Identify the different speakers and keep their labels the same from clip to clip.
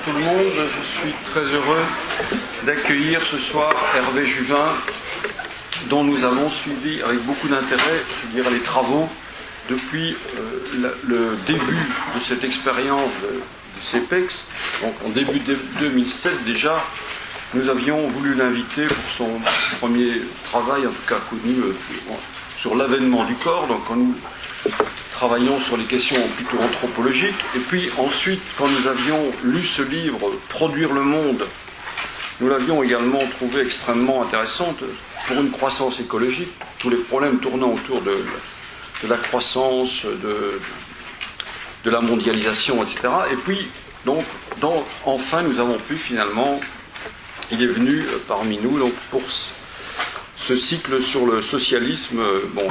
Speaker 1: tout le monde. Je suis très heureux d'accueillir ce soir Hervé Juvin, dont nous avons suivi avec beaucoup d'intérêt, je dirais, les travaux depuis le début de cette expérience de CEPEX. Donc en début 2007 déjà, nous avions voulu l'inviter pour son premier travail, en tout cas connu, sur l'avènement du corps. Donc quand nous travaillons sur les questions plutôt anthropologiques. Et puis ensuite, quand nous avions lu ce livre, Produire le monde, nous l'avions également trouvé extrêmement intéressante pour une croissance écologique, tous les problèmes tournant autour de la croissance, de la mondialisation, etc. Et puis, donc, enfin, nous avons pu finalement, il est venu parmi nous donc, pour ce cycle sur le socialisme. Bon,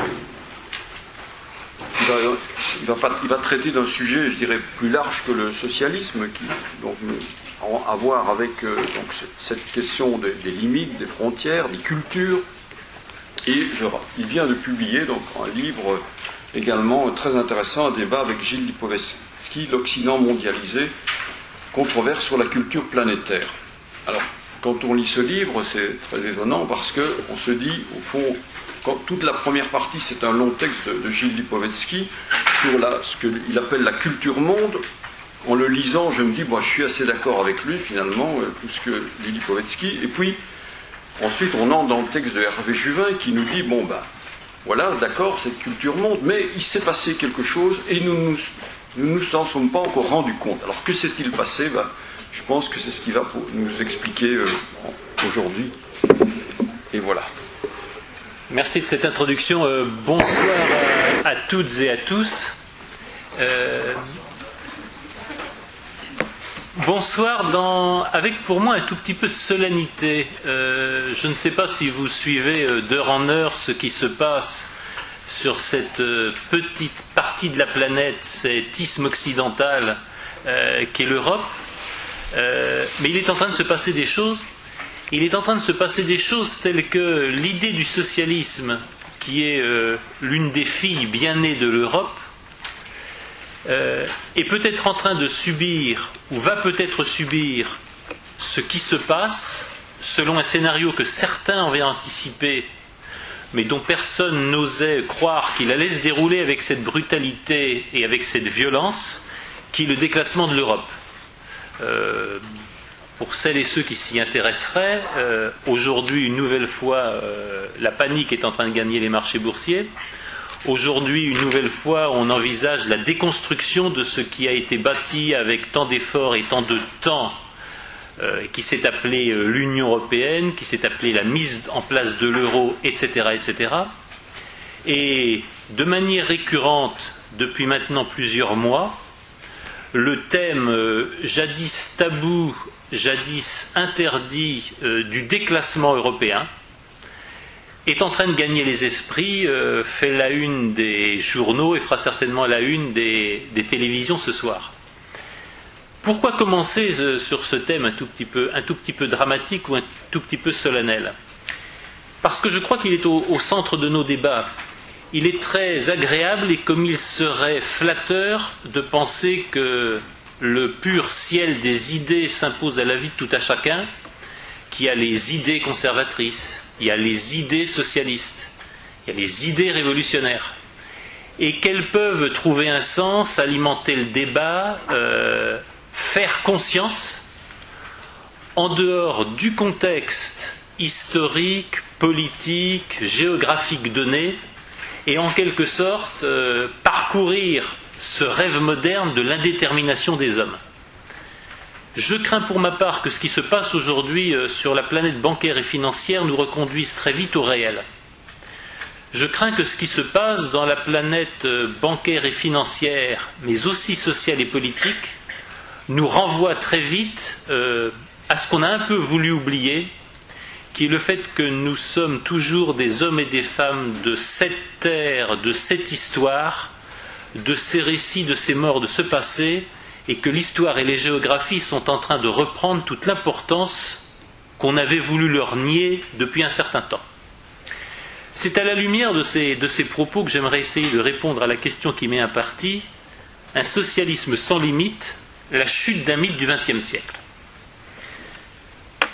Speaker 1: il va traiter d'un sujet, je dirais, plus large que le socialisme, qui donc a à voir avec donc, cette question des limites, des frontières, des cultures. Et il vient de publier donc, un livre également très intéressant, un débat avec Gilles Lipovetsky, L'Occident mondialisé, controverse sur la culture planétaire. Alors, quand on lit ce livre, c'est très étonnant parce qu'on se dit, au fond, toute la première partie, c'est un long texte de Gilles Lipovetsky sur ce qu'il appelle la culture monde. En le lisant, je me dis, je suis assez d'accord avec lui, finalement, tout ce que dit Lipovetsky. Et puis, ensuite, on entre dans le texte de Hervé Juvin qui nous dit, voilà, d'accord, cette culture monde, mais il s'est passé quelque chose et nous nous en sommes pas encore rendus compte. Alors, que s'est-il passé? Je pense que c'est ce qu'il va nous expliquer aujourd'hui. Et voilà.
Speaker 2: Merci de cette introduction. Bonsoir à toutes et à tous. Bonsoir avec pour moi un tout petit peu de solennité. Je ne sais pas si vous suivez d'heure en heure ce qui se passe sur cette petite partie de la planète, cet isthme occidental qu'est l'Europe. Mais il est en train de se passer des choses. Il est en train de se passer des choses telles que l'idée du socialisme, qui est l'une des filles bien nées de l'Europe, est peut-être en train de subir, ou va peut-être subir, ce qui se passe, selon un scénario que certains avaient anticipé, mais dont personne n'osait croire qu'il allait se dérouler avec cette brutalité et avec cette violence, qui est le déclassement de l'Europe. Pour celles et ceux qui s'y intéresseraient, aujourd'hui, une nouvelle fois, la panique est en train de gagner les marchés boursiers. Aujourd'hui, une nouvelle fois, on envisage la déconstruction de ce qui a été bâti avec tant d'efforts et tant de temps, qui s'est appelé l'Union européenne, qui s'est appelé la mise en place de l'euro, etc., etc. Et de manière récurrente, depuis maintenant plusieurs mois, le thème jadis tabou, jadis interdit du déclassement européen est en train de gagner les esprits, fait la une des journaux et fera certainement la une des télévisions ce soir. Pourquoi commencer sur ce thème un tout petit peu dramatique ou un tout petit peu solennel? Parce que je crois qu'il est au centre de nos débats. Il est très agréable et comme il serait flatteur de penser que le pur ciel des idées s'impose à la vie de tout à chacun, qu'il y a les idées conservatrices, il y a les idées socialistes, il y a les idées révolutionnaires, et qu'elles peuvent trouver un sens, alimenter le débat, faire conscience, en dehors du contexte historique, politique, géographique donné, et en quelque sorte parcourir ce rêve moderne de l'indétermination des hommes. Je crains pour ma part que ce qui se passe aujourd'hui sur la planète bancaire et financière nous reconduise très vite au réel. Je crains que ce qui se passe dans la planète bancaire et financière, mais aussi sociale et politique, nous renvoie très vite à ce qu'on a un peu voulu oublier, qui est le fait que nous sommes toujours des hommes et des femmes de cette terre, de cette histoire, de ces récits, de ces morts, de ce passé, et que l'histoire et les géographies sont en train de reprendre toute l'importance qu'on avait voulu leur nier depuis un certain temps. C'est à la lumière de ces propos que j'aimerais essayer de répondre à la question qui m'est impartie, un socialisme sans limite, la chute d'un mythe du XXe siècle.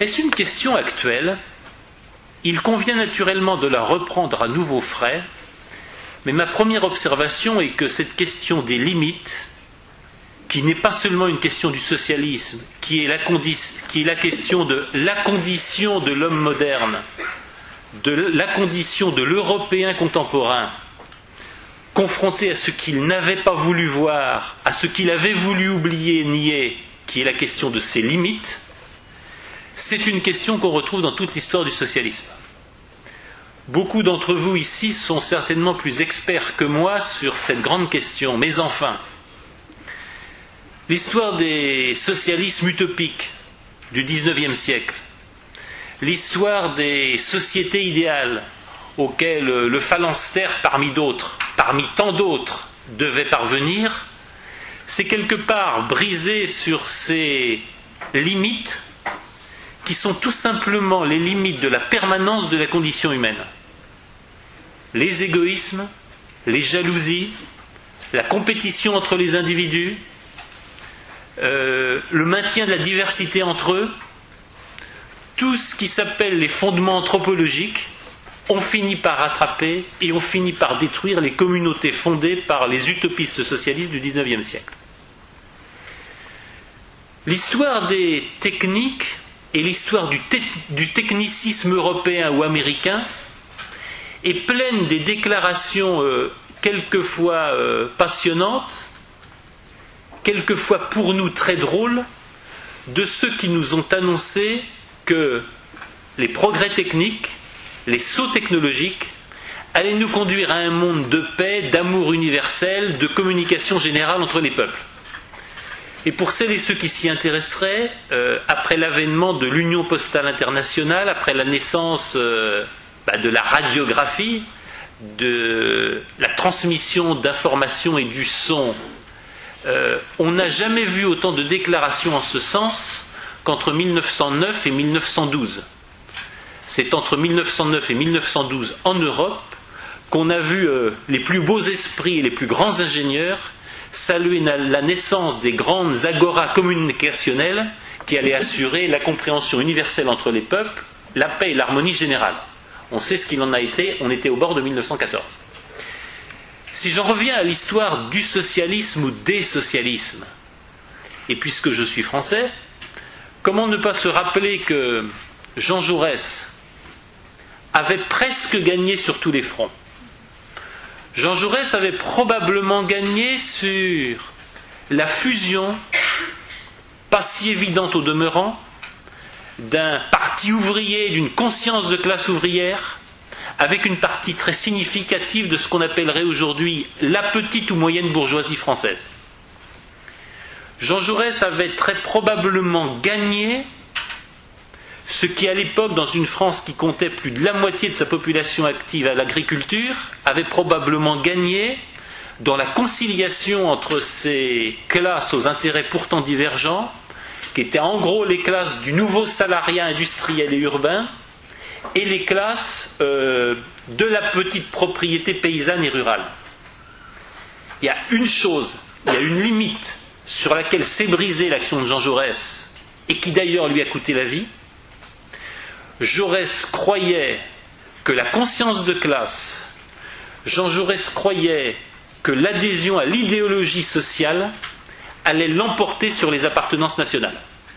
Speaker 2: Est-ce une question actuelle? Il convient naturellement de la reprendre à nouveau frais, mais ma première observation est que cette question des limites, qui n'est pas seulement une question du socialisme, qui est la question de la condition de l'homme moderne, de la condition de l'Européen contemporain, confronté à ce qu'il n'avait pas voulu voir, à ce qu'il avait voulu oublier et nier, qui est la question de ses limites, c'est une question qu'on retrouve dans toute l'histoire du socialisme. Beaucoup d'entre vous ici sont certainement plus experts que moi sur cette grande question, mais enfin, l'histoire des socialismes utopiques du XIXe siècle, l'histoire des sociétés idéales auxquelles le phalanstère parmi tant d'autres, devait parvenir, c'est quelque part brisé sur ces limites qui sont tout simplement les limites de la permanence de la condition humaine. Les égoïsmes, les jalousies, la compétition entre les individus, le maintien de la diversité entre eux, tout ce qui s'appelle les fondements anthropologiques, ont fini par rattraper et ont fini par détruire les communautés fondées par les utopistes socialistes du XIXe siècle. L'histoire des techniques et l'histoire du technicisme européen ou américain est pleine des déclarations quelquefois passionnantes, quelquefois pour nous très drôles, de ceux qui nous ont annoncé que les progrès techniques, les sauts technologiques, allaient nous conduire à un monde de paix, d'amour universel, de communication générale entre les peuples. Et pour celles et ceux qui s'y intéresseraient, après l'avènement de l'Union postale internationale, après la naissance de la radiographie, de la transmission d'informations et du son, on n'a jamais vu autant de déclarations en ce sens qu'entre 1909 et 1912. C'est entre 1909 et 1912 en Europe qu'on a vu les plus beaux esprits et les plus grands ingénieurs saluer la naissance des grandes agoras communicationnelles qui allaient assurer la compréhension universelle entre les peuples, la paix et l'harmonie générale. On sait ce qu'il en a été, on était au bord de 1914. Si j'en reviens à l'histoire du socialisme ou des socialismes, et puisque je suis français, comment ne pas se rappeler que Jean Jaurès avait presque gagné sur tous les fronts. Jean Jaurès avait probablement gagné sur la fusion, pas si évidente au demeurant, d'un parti ouvrier, d'une conscience de classe ouvrière, avec une partie très significative de ce qu'on appellerait aujourd'hui la petite ou moyenne bourgeoisie française. Jean Jaurès avait très probablement gagné ce qui, à l'époque, dans une France qui comptait plus de la moitié de sa population active à l'agriculture, avait probablement gagné dans la conciliation entre ces classes aux intérêts pourtant divergents, qui étaient en gros les classes du nouveau salariat industriel et urbain, et les classes de la petite propriété paysanne et rurale. Il y a une chose, il y a une limite sur laquelle s'est brisée l'action de Jean Jaurès, et qui d'ailleurs lui a coûté la vie. Jaurès croyait que la conscience de classe, Jean Jaurès croyait que l'adhésion à l'idéologie sociale allait l'emporter sur les appartenances nationales.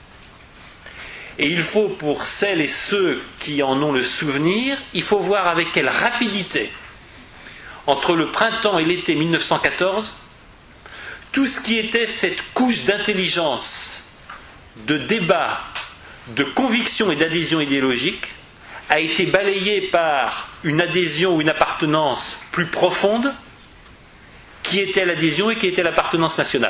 Speaker 2: Et il faut, pour celles et ceux qui en ont le souvenir, il faut voir avec quelle rapidité, entre le printemps et l'été 1914, tout ce qui était cette couche d'intelligence, de débat, de conviction et d'adhésion idéologique a été balayé par une adhésion ou une appartenance plus profonde qui était l'adhésion et qui était l'appartenance nationale.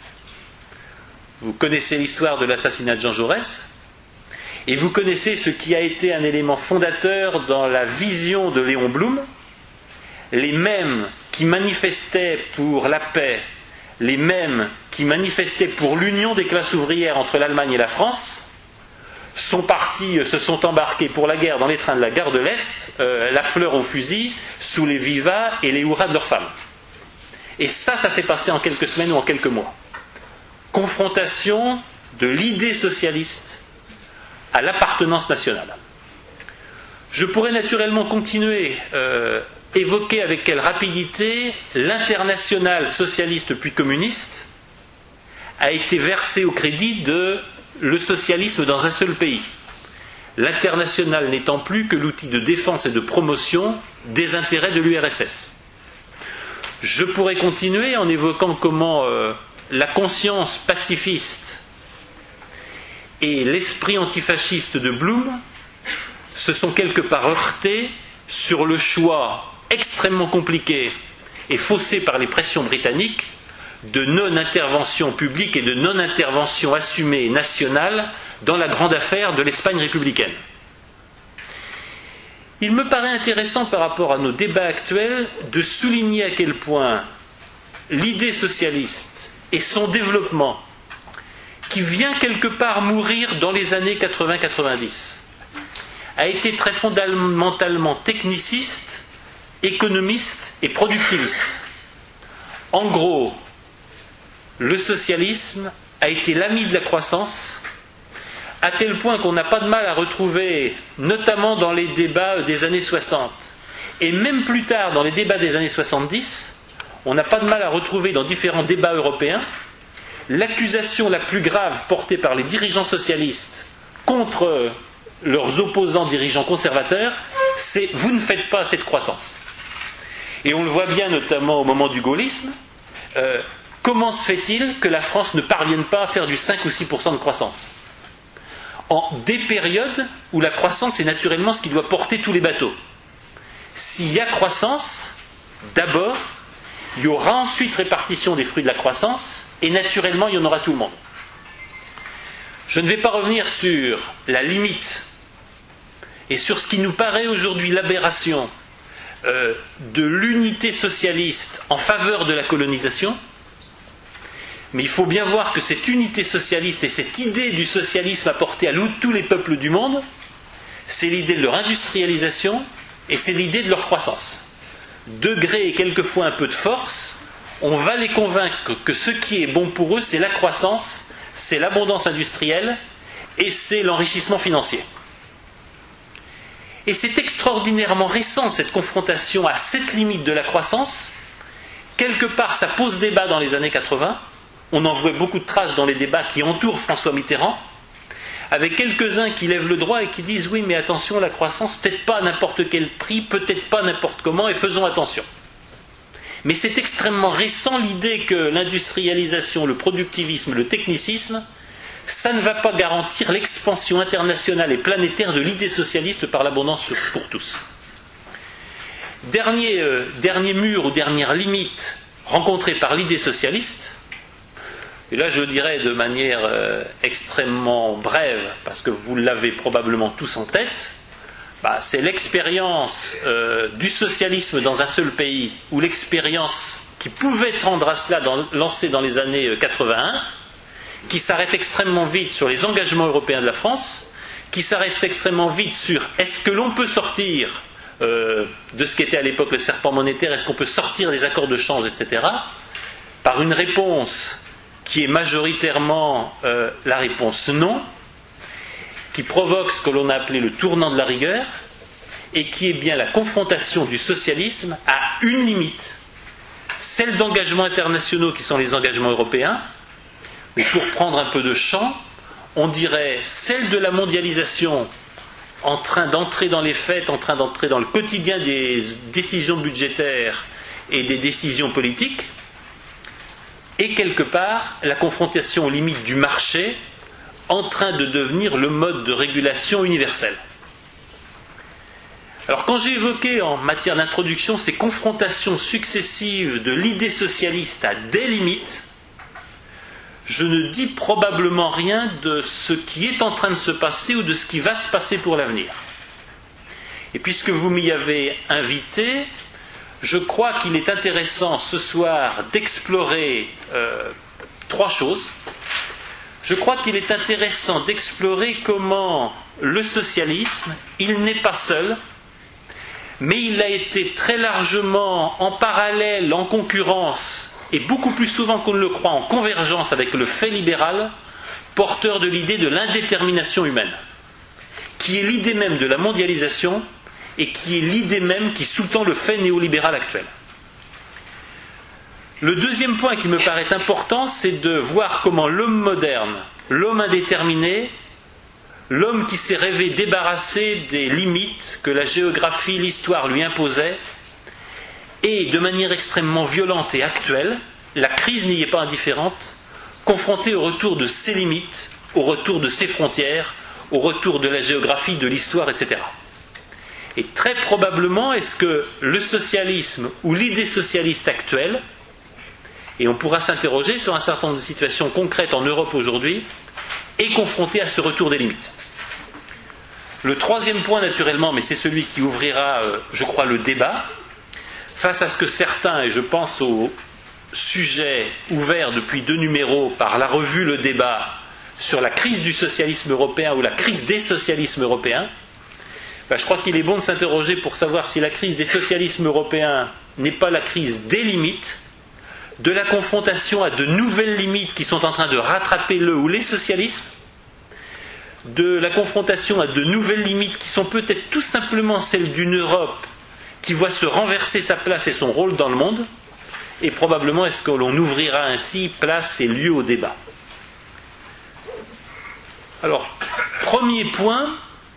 Speaker 2: Vous connaissez l'histoire de l'assassinat de Jean Jaurès et vous connaissez ce qui a été un élément fondateur dans la vision de Léon Blum. Les mêmes qui manifestaient pour la paix, les mêmes qui manifestaient pour l'union des classes ouvrières entre l'Allemagne et la France, sont partis, se sont embarqués pour la guerre dans les trains de la gare de l'Est, la fleur au fusil, sous les vivas et les hurrahs de leurs femmes. Et ça s'est passé en quelques semaines ou en quelques mois. Confrontation de l'idée socialiste à l'appartenance nationale. Je pourrais naturellement continuer, évoquer avec quelle rapidité l'internationale socialiste puis communiste a été versée au crédit de le socialisme dans un seul pays. L'international n'étant plus que l'outil de défense et de promotion des intérêts de l'URSS. Je pourrais continuer en évoquant comment la conscience pacifiste et l'esprit antifasciste de Blum se sont quelque part heurtés sur le choix extrêmement compliqué et faussé par les pressions britanniques de non-intervention publique et de non-intervention assumée nationale dans la grande affaire de l'Espagne républicaine. Il me paraît intéressant par rapport à nos débats actuels de souligner à quel point l'idée socialiste et son développement, qui vient quelque part mourir dans les années 80-90, a été très fondamentalement techniciste, économiste et productiviste. En gros, le socialisme a été l'ami de la croissance, à tel point qu'on n'a pas de mal à retrouver, notamment dans les débats des années 60, et même plus tard dans les débats des années 70, on n'a pas de mal à retrouver dans différents débats européens, l'accusation la plus grave portée par les dirigeants socialistes contre leurs opposants dirigeants conservateurs, c'est « vous ne faites pas assez de croissance ». Et on le voit bien notamment au moment du gaullisme, comment se fait-il que la France ne parvienne pas à faire du 5 ou 6% de croissance en des périodes où la croissance est naturellement ce qui doit porter tous les bateaux. S'il y a croissance, d'abord, il y aura ensuite répartition des fruits de la croissance, et naturellement, il y en aura tout le monde. Je ne vais pas revenir sur la limite et sur ce qui nous paraît aujourd'hui l'aberration de l'unité socialiste en faveur de la colonisation, mais il faut bien voir que cette unité socialiste et cette idée du socialisme apportée à tous les peuples du monde, c'est l'idée de leur industrialisation et c'est l'idée de leur croissance. De gré et quelquefois un peu de force, on va les convaincre que ce qui est bon pour eux, c'est la croissance, c'est l'abondance industrielle et c'est l'enrichissement financier. Et c'est extraordinairement récent, cette confrontation à cette limite de la croissance. Quelque part, ça pose débat dans les années 80. On en voit beaucoup de traces dans les débats qui entourent François Mitterrand, avec quelques-uns qui lèvent le droit et qui disent « oui, mais attention, la croissance, peut-être pas à n'importe quel prix, peut-être pas n'importe comment, et faisons attention ». Mais c'est extrêmement récent l'idée que l'industrialisation, le productivisme, le technicisme, ça ne va pas garantir l'expansion internationale et planétaire de l'idée socialiste par l'abondance pour tous. Dernier mur ou dernière limite rencontrée par l'idée socialiste, et là je le dirais de manière extrêmement brève, parce que vous l'avez probablement tous en tête, c'est l'expérience du socialisme dans un seul pays, ou l'expérience qui pouvait tendre à cela lancée dans les années 81, qui s'arrête extrêmement vite sur les engagements européens de la France, qui s'arrête extrêmement vite sur est-ce que l'on peut sortir de ce qu'était à l'époque le serpent monétaire, est-ce qu'on peut sortir des accords de change, etc., par une réponse qui est majoritairement la réponse non, qui provoque ce que l'on a appelé le tournant de la rigueur, et qui est bien la confrontation du socialisme à une limite, celle d'engagements internationaux qui sont les engagements européens, mais pour prendre un peu de champ, on dirait celle de la mondialisation en train d'entrer dans les faits, en train d'entrer dans le quotidien des décisions budgétaires et des décisions politiques, et quelque part la confrontation aux limites du marché en train de devenir le mode de régulation universel. Alors quand j'ai évoqué en matière d'introduction ces confrontations successives de l'idée socialiste à des limites, je ne dis probablement rien de ce qui est en train de se passer ou de ce qui va se passer pour l'avenir. Et puisque vous m'y avez invité, je crois qu'il est intéressant ce soir d'explorer trois choses. Je crois qu'il est intéressant d'explorer comment le socialisme, il n'est pas seul, mais il a été très largement en parallèle, en concurrence, et beaucoup plus souvent qu'on ne le croit, en convergence avec le fait libéral, porteur de l'idée de l'indétermination humaine. qui est l'idée même de la mondialisation et qui est l'idée même qui sous-tend le fait néolibéral actuel. Le deuxième point qui me paraît important, c'est de voir comment l'homme moderne, l'homme indéterminé, l'homme qui s'est rêvé débarrassé des limites que la géographie, l'histoire lui imposaient, et de manière extrêmement violente et actuelle, la crise n'y est pas indifférente, confronté au retour de ses limites, au retour de ses frontières, au retour de la géographie, de l'histoire, etc. Et très probablement, est-ce que le socialisme ou l'idée socialiste actuelle, et on pourra s'interroger sur un certain nombre de situations concrètes en Europe aujourd'hui, est confronté à ce retour des limites. Le troisième point, naturellement, mais c'est celui qui ouvrira, je crois, le débat, face à ce que certains, et je pense au sujet ouvert depuis 2 numéros par la revue Le Débat sur la crise du socialisme européen ou la crise des socialismes européens, je crois qu'il est bon de s'interroger pour savoir si la crise des socialismes européens n'est pas la crise des limites, de la confrontation à de nouvelles limites qui sont en train de rattraper le ou les socialismes, de la confrontation à de nouvelles limites qui sont peut-être tout simplement celles d'une Europe qui voit se renverser sa place et son rôle dans le monde, et probablement est-ce que l'on ouvrira ainsi place et lieu au débat. Alors, premier point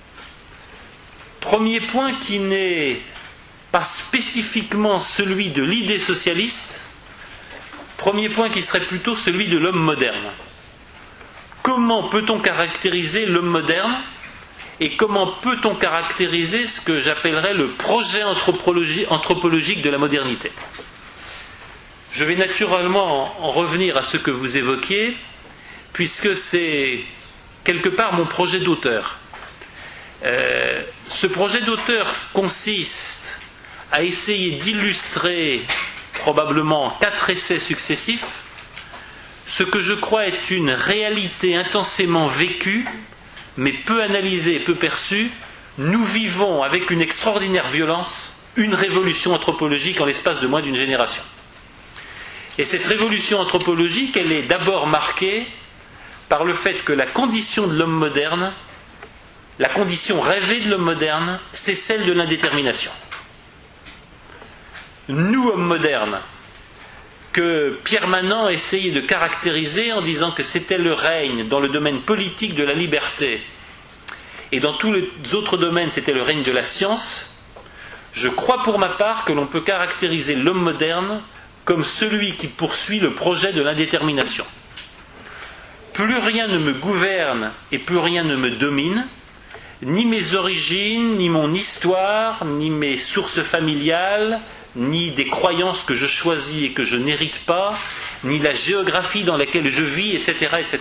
Speaker 2: qui n'est pas spécifiquement celui de l'idée socialiste, premier point qui serait plutôt celui de l'homme moderne. Comment peut-on caractériser l'homme moderne et comment peut-on caractériser ce que j'appellerais le projet anthropologique de la modernité ? Je vais naturellement en revenir à ce que vous évoquiez, puisque c'est quelque part mon projet d'auteur. Ce projet d'auteur consiste à essayer d'illustrer probablement 4 essais successifs, ce que je crois est une réalité intensément vécue, mais peu analysée et peu perçue. Nous vivons avec une extraordinaire violence une révolution anthropologique en l'espace de moins d'une génération. Et cette révolution anthropologique, elle est d'abord marquée par le fait que la condition de l'homme moderne, la condition rêvée de l'homme moderne, c'est celle de l'indétermination. Nous, hommes modernes, que Pierre Manant essayait de caractériser en disant que c'était le règne dans le domaine politique de la liberté et dans tous les autres domaines c'était le règne de la science, je crois pour ma part que l'on peut caractériser l'homme moderne comme celui qui poursuit le projet de l'indétermination. Plus rien ne me gouverne et plus rien ne me domine, ni mes origines, ni mon histoire, ni mes sources familiales, ni des croyances que je choisis et que je n'hérite pas, ni la géographie dans laquelle je vis, etc. etc.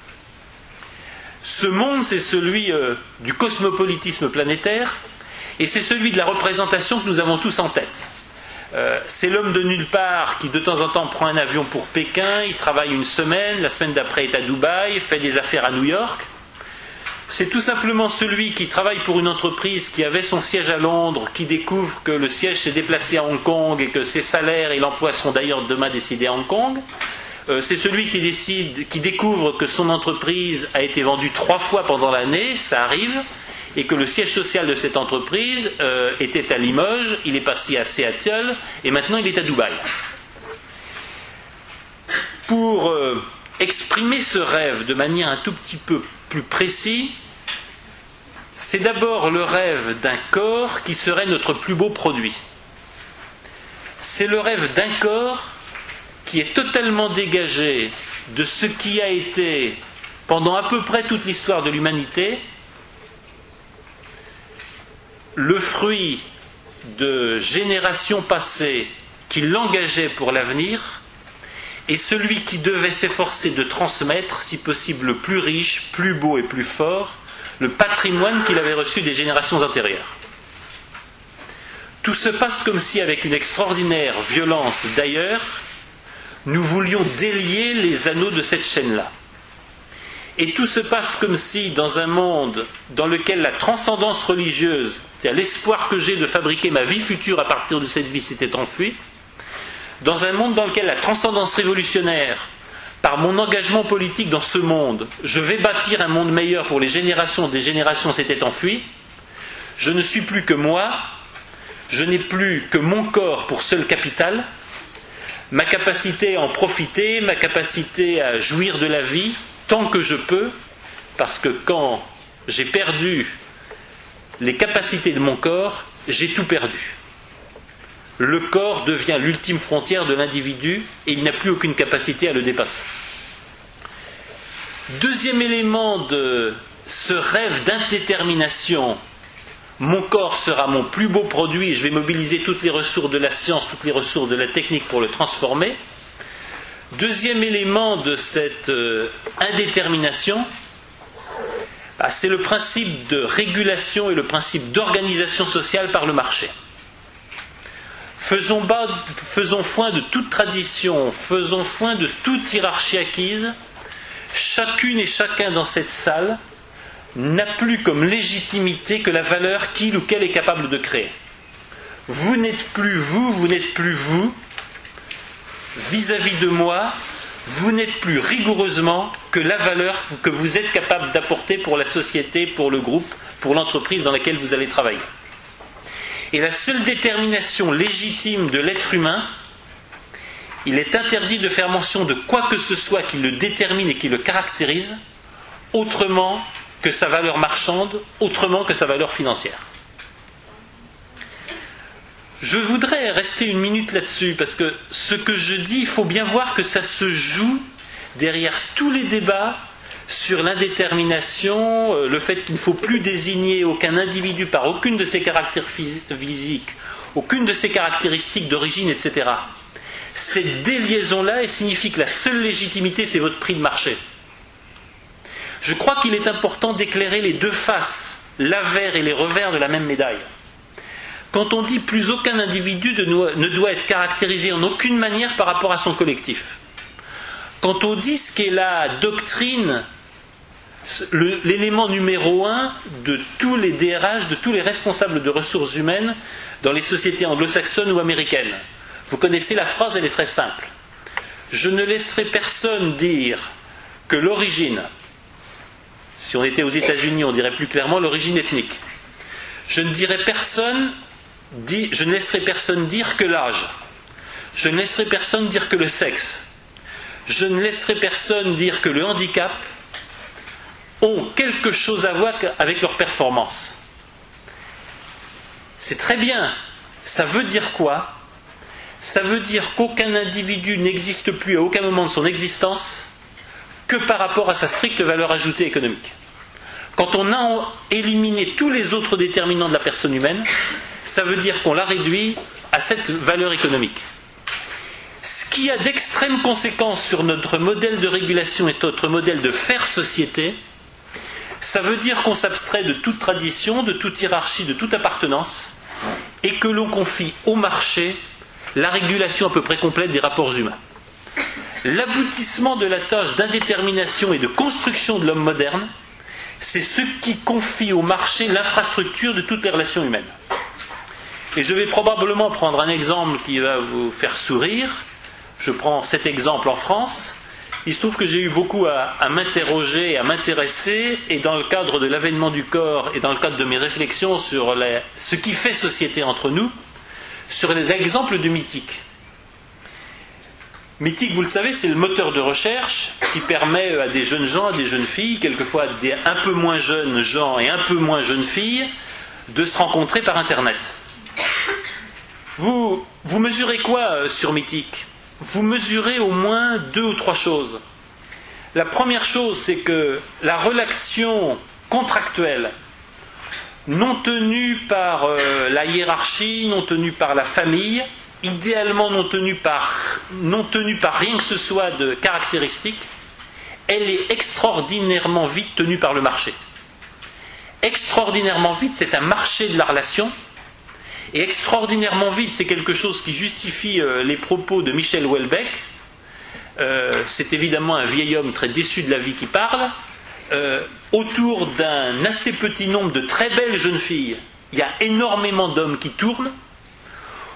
Speaker 2: Ce monde, c'est celui du cosmopolitisme planétaire, et c'est celui de la représentation que nous avons tous en tête. C'est l'homme de nulle part qui de temps en temps prend un avion pour Pékin, il travaille une semaine, la semaine d'après est à Dubaï, fait des affaires à New York. C'est tout simplement celui qui travaille pour une entreprise qui avait son siège à Londres, qui découvre que le siège s'est déplacé à Hong Kong et que ses salaires et l'emploi seront d'ailleurs demain décidés à Hong Kong. C'est celui qui découvre que son entreprise a été vendue 3 fois pendant l'année, ça arrive, et que le siège social de cette entreprise était à Limoges, il est passé à Seattle, et maintenant il est à Dubaï. Pour exprimer ce rêve de manière un tout petit peu plus précis, c'est d'abord le rêve d'un corps qui serait notre plus beau produit. C'est le rêve d'un corps qui est totalement dégagé de ce qui a été, pendant à peu près toute l'histoire de l'humanité, le fruit de générations passées qui l'engageaient pour l'avenir, et celui qui devait s'efforcer de transmettre, si possible le plus riche, plus beau et plus fort, le patrimoine qu'il avait reçu des générations antérieures. Tout se passe comme si, avec une extraordinaire violence d'ailleurs, nous voulions délier les anneaux de cette chaîne-là. Et tout se passe comme si, dans un monde dans lequel la transcendance religieuse, c'est-à-dire l'espoir que j'ai de fabriquer ma vie future à partir de cette vie, s'était enfui, dans un monde dans lequel la transcendance révolutionnaire par mon engagement politique dans ce monde, je vais bâtir un monde meilleur pour les générations des générations s'étaient enfuies, je ne suis plus que moi, je n'ai plus que mon corps pour seul capital, ma capacité à en profiter, ma capacité à jouir de la vie, tant que je peux, parce que quand j'ai perdu les capacités de mon corps, j'ai tout perdu. Le corps devient l'ultime frontière de l'individu et il n'a plus aucune capacité à le dépasser. Deuxième élément de ce rêve d'indétermination, mon corps sera mon plus beau produit et je vais mobiliser toutes les ressources de la science, toutes les ressources de la technique pour le transformer. Deuxième élément de cette indétermination, c'est le principe de régulation et le principe d'organisation sociale par le marché. Faisons foi de toute tradition, faisons foi de toute hiérarchie acquise. Chacune et chacun dans cette salle n'a plus comme légitimité que la valeur qu'il ou qu'elle est capable de créer. Vous n'êtes plus vous n'êtes plus vous. Vis-à-vis de moi, vous n'êtes plus rigoureusement que la valeur que vous êtes capable d'apporter pour la société, pour le groupe, pour l'entreprise dans laquelle vous allez travailler. Et la seule détermination légitime de l'être humain, il est interdit de faire mention de quoi que ce soit qui le détermine et qui le caractérise, autrement que sa valeur marchande, autrement que sa valeur financière. Je voudrais rester une minute là-dessus, parce que ce que je dis, il faut bien voir que ça se joue derrière tous les débats sur l'indétermination, le fait qu'il ne faut plus désigner aucun individu par aucune de ses caractères physiques, aucune de ses caractéristiques d'origine, etc. Cette déliaison-là, elle signifie que la seule légitimité, c'est votre prix de marché. Je crois qu'il est important d'éclairer les deux faces, l'avers et les revers de la même médaille. Quand on dit plus aucun individu ne doit être caractérisé en aucune manière par rapport à son collectif. Quand on dit ce qu'est la doctrine, l'élément numéro 1 de tous les DRH, de tous les responsables de ressources humaines dans les sociétés anglo-saxonnes ou américaines. Vous connaissez la phrase, elle est très simple. Je ne laisserai personne dire que l'origine, si on était aux États-Unis, on dirait plus clairement l'origine ethnique. Je ne laisserai personne dire que l'âge. Je ne laisserai personne dire que le sexe. Je ne laisserai personne dire que le handicap ont quelque chose à voir avec leur performance. C'est très bien. Ça veut dire quoi ? Ça veut dire qu'aucun individu n'existe plus à aucun moment de son existence que par rapport à sa stricte valeur ajoutée économique. Quand on a éliminé tous les autres déterminants de la personne humaine, ça veut dire qu'on l'a réduit à cette valeur économique. Ce qui a d'extrêmes conséquences sur notre modèle de régulation et notre modèle de faire société, ça veut dire qu'on s'abstrait de toute tradition, de toute hiérarchie, de toute appartenance, et que l'on confie au marché la régulation à peu près complète des rapports humains. L'aboutissement de la tâche d'indétermination et de construction de l'homme moderne, c'est ce qui confie au marché l'infrastructure de toutes les relations humaines. Et je vais probablement prendre un exemple qui va vous faire sourire. Je prends cet exemple en France. Il se trouve que j'ai eu beaucoup à m'interroger, à m'intéresser, et dans le cadre de l'avènement du corps et dans le cadre de mes réflexions sur ce qui fait société entre nous, sur les exemples de Mythique. Mythique, vous le savez, c'est le moteur de recherche qui permet à des jeunes gens, à des jeunes filles, quelquefois à des un peu moins jeunes gens et un peu moins jeunes filles, de se rencontrer par Internet. Vous mesurez quoi sur Mythique ? Vous mesurez au moins 2 ou 3 choses. La première chose, c'est que la relation contractuelle, non tenue par la hiérarchie, non tenue par la famille, idéalement non tenue par rien que ce soit de caractéristique, elle est extraordinairement vite tenue par le marché. Extraordinairement vite, c'est un marché de la relation. Et extraordinairement vite, c'est quelque chose qui justifie les propos de Michel Houellebecq. C'est évidemment un vieil homme très déçu de la vie qui parle. Autour d'un assez petit nombre de très belles jeunes filles, il y a énormément d'hommes qui tournent.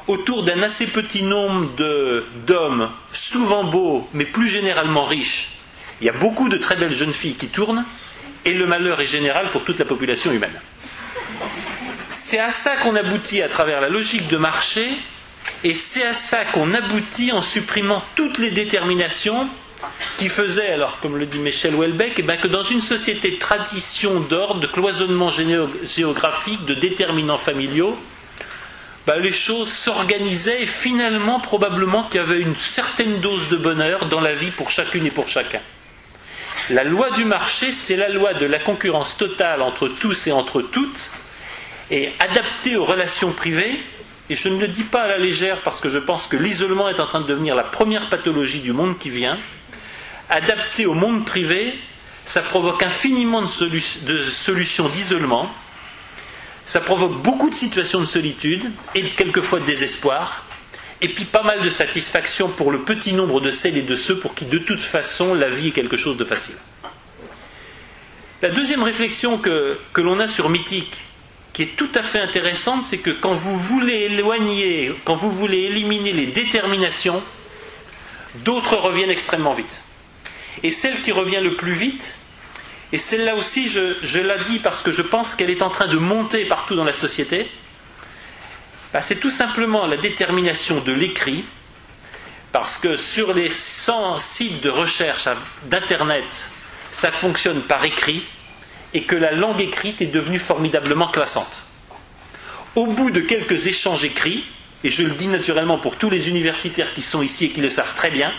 Speaker 2: autour d'un assez petit nombre d'hommes, souvent beaux, mais plus généralement riches. Il y a beaucoup de très belles jeunes filles qui tournent, et le malheur est général pour toute la population humaine. C'est à ça qu'on aboutit à travers la logique de marché, et c'est à ça qu'on aboutit en supprimant toutes les déterminations qui faisaient, alors comme le dit Michel Houellebecq, que dans une société de tradition, d'ordre, de cloisonnement géographique, de déterminants familiaux, les choses s'organisaient et finalement, probablement qu'il y avait une certaine dose de bonheur dans la vie pour chacune et pour chacun. La loi du marché, c'est la loi de la concurrence totale entre tous et entre toutes, et adaptée aux relations privées, et je ne le dis pas à la légère parce que je pense que l'isolement est en train de devenir la première pathologie du monde qui vient. Adapté au monde privé, ça provoque infiniment de solutions d'isolement, ça provoque beaucoup de situations de solitude et quelquefois de désespoir, et puis pas mal de satisfaction pour le petit nombre de celles et de ceux pour qui de toute façon la vie est quelque chose de facile. La deuxième réflexion que l'on a sur Mythique, qui est tout à fait intéressante, c'est que quand vous voulez éliminer les déterminations, d'autres reviennent extrêmement vite. Et celle qui revient le plus vite, et celle-là aussi je la dis parce que je pense qu'elle est en train de monter partout dans la société, c'est tout simplement la détermination de l'écrit, parce que sur les 100 sites de recherche d'Internet, ça fonctionne par écrit, et que la langue écrite est devenue formidablement classante. Au bout de quelques échanges écrits, et je le dis naturellement pour tous les universitaires qui sont ici et qui le savent très bien,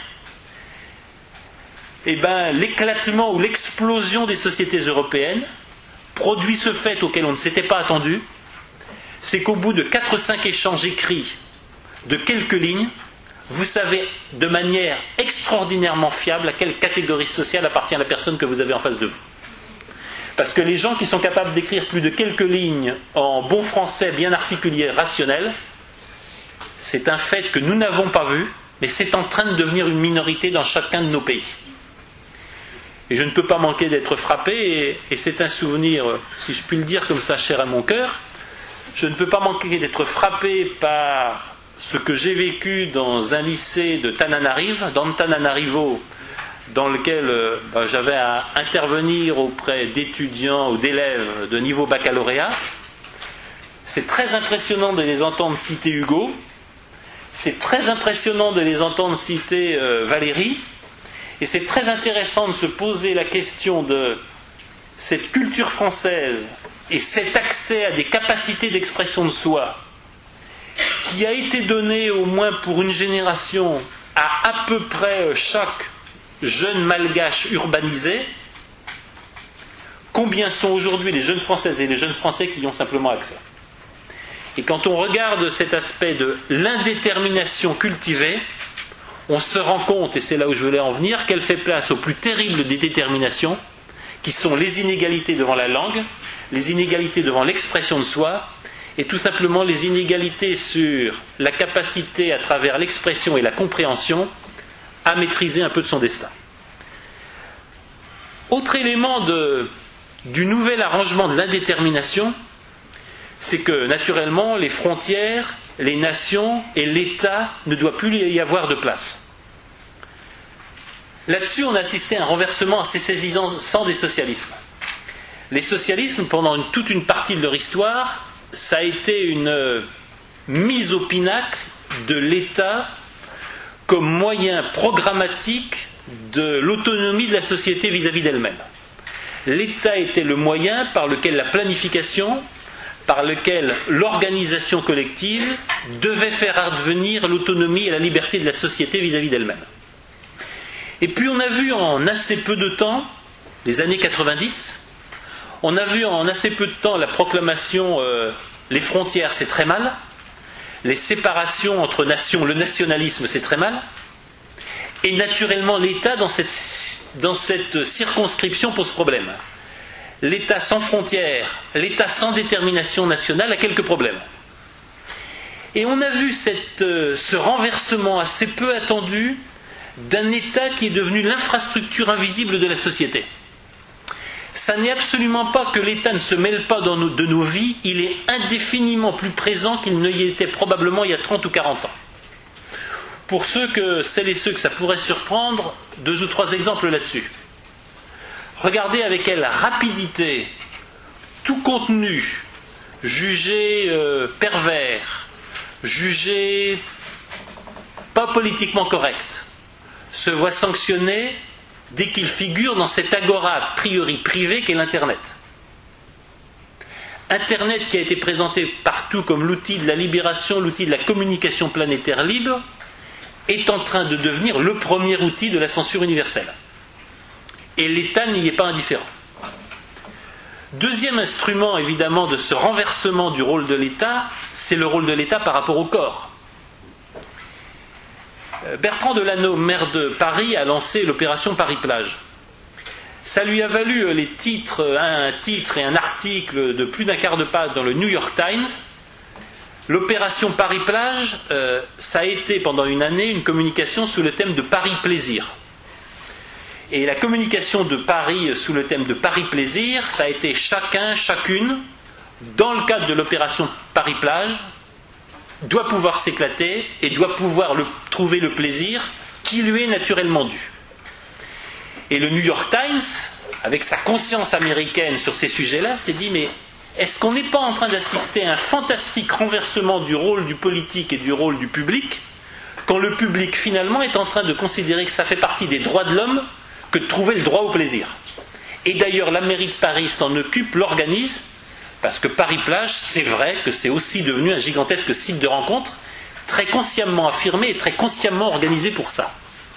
Speaker 2: l'éclatement ou l'explosion des sociétés européennes produit ce fait auquel on ne s'était pas attendu, c'est qu'au bout de 4-5 échanges écrits de quelques lignes, vous savez de manière extraordinairement fiable à quelle catégorie sociale appartient la personne que vous avez en face de vous. Parce que les gens qui sont capables d'écrire plus de quelques lignes en bon français bien articulé, rationnel, c'est un fait que nous n'avons pas vu, mais c'est en train de devenir une minorité dans chacun de nos pays. Et je ne peux pas manquer d'être frappé, et c'est un souvenir, si je puis le dire comme ça, cher à mon cœur, je ne peux pas manquer d'être frappé par ce que j'ai vécu dans un lycée de d'Antananarivo, dans lequel j'avais à intervenir auprès d'étudiants ou d'élèves de niveau baccalauréat. C'est très impressionnant de les entendre citer Hugo, c'est très impressionnant de les entendre citer Valéry, et c'est très intéressant de se poser la question de cette culture française et cet accès à des capacités d'expression de soi qui a été donné au moins pour une génération à peu près chaque jeune malgache urbanisé. Combien sont aujourd'hui les jeunes Françaises et les jeunes Français qui y ont simplement accès? Et quand on regarde cet aspect de l'indétermination cultivée, on se rend compte, et c'est là où je voulais en venir, qu'elle fait place au plus terrible des déterminations, qui sont les inégalités devant la langue, les inégalités devant l'expression de soi, et tout simplement les inégalités sur la capacité, à travers l'expression et la compréhension, à maîtriser un peu de son destin. Autre élément du nouvel arrangement de l'indétermination, c'est que naturellement les frontières, les nations et l'État ne doivent plus y avoir de place. Là-dessus, on a assisté à un renversement assez saisissant des socialismes. Les socialismes, pendant toute une partie de leur histoire, ça a été une mise au pinacle de l'État comme moyen programmatique de l'autonomie de la société vis-à-vis d'elle-même. L'État était le moyen par lequel la planification, par lequel l'organisation collective devait faire advenir l'autonomie et la liberté de la société vis-à-vis d'elle-même. Et puis on a vu en assez peu de temps, les années 90, on a vu en assez peu de temps la proclamation les frontières c'est très mal, les séparations entre nations, le nationalisme c'est très mal, et naturellement l'État dans cette circonscription pose problème. L'État sans frontières, l'État sans détermination nationale a quelques problèmes. Et on a vu ce renversement assez peu attendu d'un État qui est devenu l'infrastructure invisible de la société. Ça n'est absolument pas que l'État ne se mêle pas de nos vies, il est indéfiniment plus présent qu'il ne y était probablement il y a 30 ou 40 ans. Pour celles et ceux que ça pourrait surprendre, 2 ou 3 exemples là-dessus. Regardez avec quelle rapidité tout contenu jugé pervers, jugé pas politiquement correct, se voit sanctionné dès qu'il figure dans cette agora a priori privée qu'est l'Internet. Internet qui a été présenté partout comme l'outil de la libération, l'outil de la communication planétaire libre, est en train de devenir le premier outil de la censure universelle. Et l'État n'y est pas indifférent. Deuxième instrument, évidemment, de ce renversement du rôle de l'État, c'est le rôle de l'État par rapport au corps. Bertrand Delano, maire de Paris, a lancé l'opération Paris-Plage. Ça lui a valu un titre et un article de plus d'un quart de page dans le New York Times. L'opération Paris-Plage, ça a été pendant une année une communication sous le thème de Paris-Plaisir. Et la communication de Paris sous le thème de Paris-Plaisir, ça a été chacun, chacune, dans le cadre de l'opération Paris-Plage, doit pouvoir s'éclater et doit pouvoir trouver le plaisir qui lui est naturellement dû. Et le New York Times, avec sa conscience américaine sur ces sujets-là, s'est dit, mais est-ce qu'on n'est pas en train d'assister à un fantastique renversement du rôle du politique et du rôle du public, quand le public finalement est en train de considérer que ça fait partie des droits de l'homme que de trouver le droit au plaisir. Et d'ailleurs la mairie de Paris s'en occupe, l'organise, parce que Paris-Plage, c'est vrai que c'est aussi devenu un gigantesque site de rencontre, très consciemment affirmé et très consciemment organisé pour ça.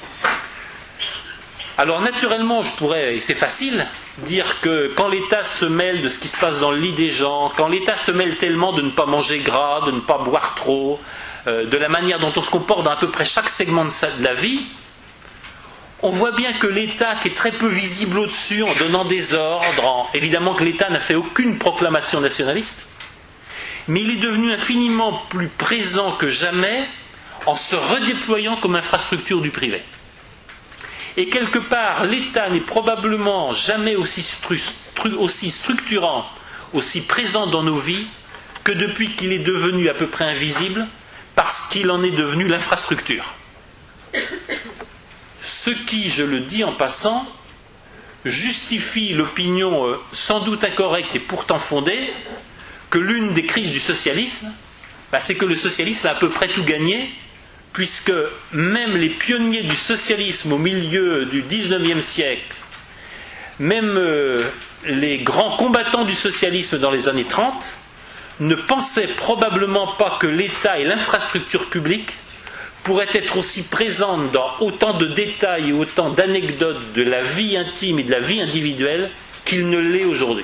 Speaker 2: Alors naturellement, je pourrais, et c'est facile, dire que quand l'État se mêle de ce qui se passe dans le lit des gens, quand l'État se mêle tellement de ne pas manger gras, de ne pas boire trop, de la manière dont on se comporte dans à peu près chaque segment de la vie, on voit bien que l'État, qui est très peu visible au-dessus, en donnant des ordres, évidemment que l'État n'a fait aucune proclamation nationaliste, mais il est devenu infiniment plus présent que jamais en se redéployant comme infrastructure du privé. Et quelque part, l'État n'est probablement jamais aussi structurant, aussi présent dans nos vies, que depuis qu'il est devenu à peu près invisible, parce qu'il en est devenu l'infrastructure. Ce qui, je le dis en passant, justifie l'opinion sans doute incorrecte et pourtant fondée, que l'une des crises du socialisme, c'est que le socialisme a à peu près tout gagné, puisque même les pionniers du socialisme au milieu du XIXe siècle, même les grands combattants du socialisme dans les années 30, ne pensaient probablement pas que l'État et l'infrastructure publique pourraient être aussi présentes dans autant de détails et autant d'anecdotes de la vie intime et de la vie individuelle qu'il ne l'est aujourd'hui.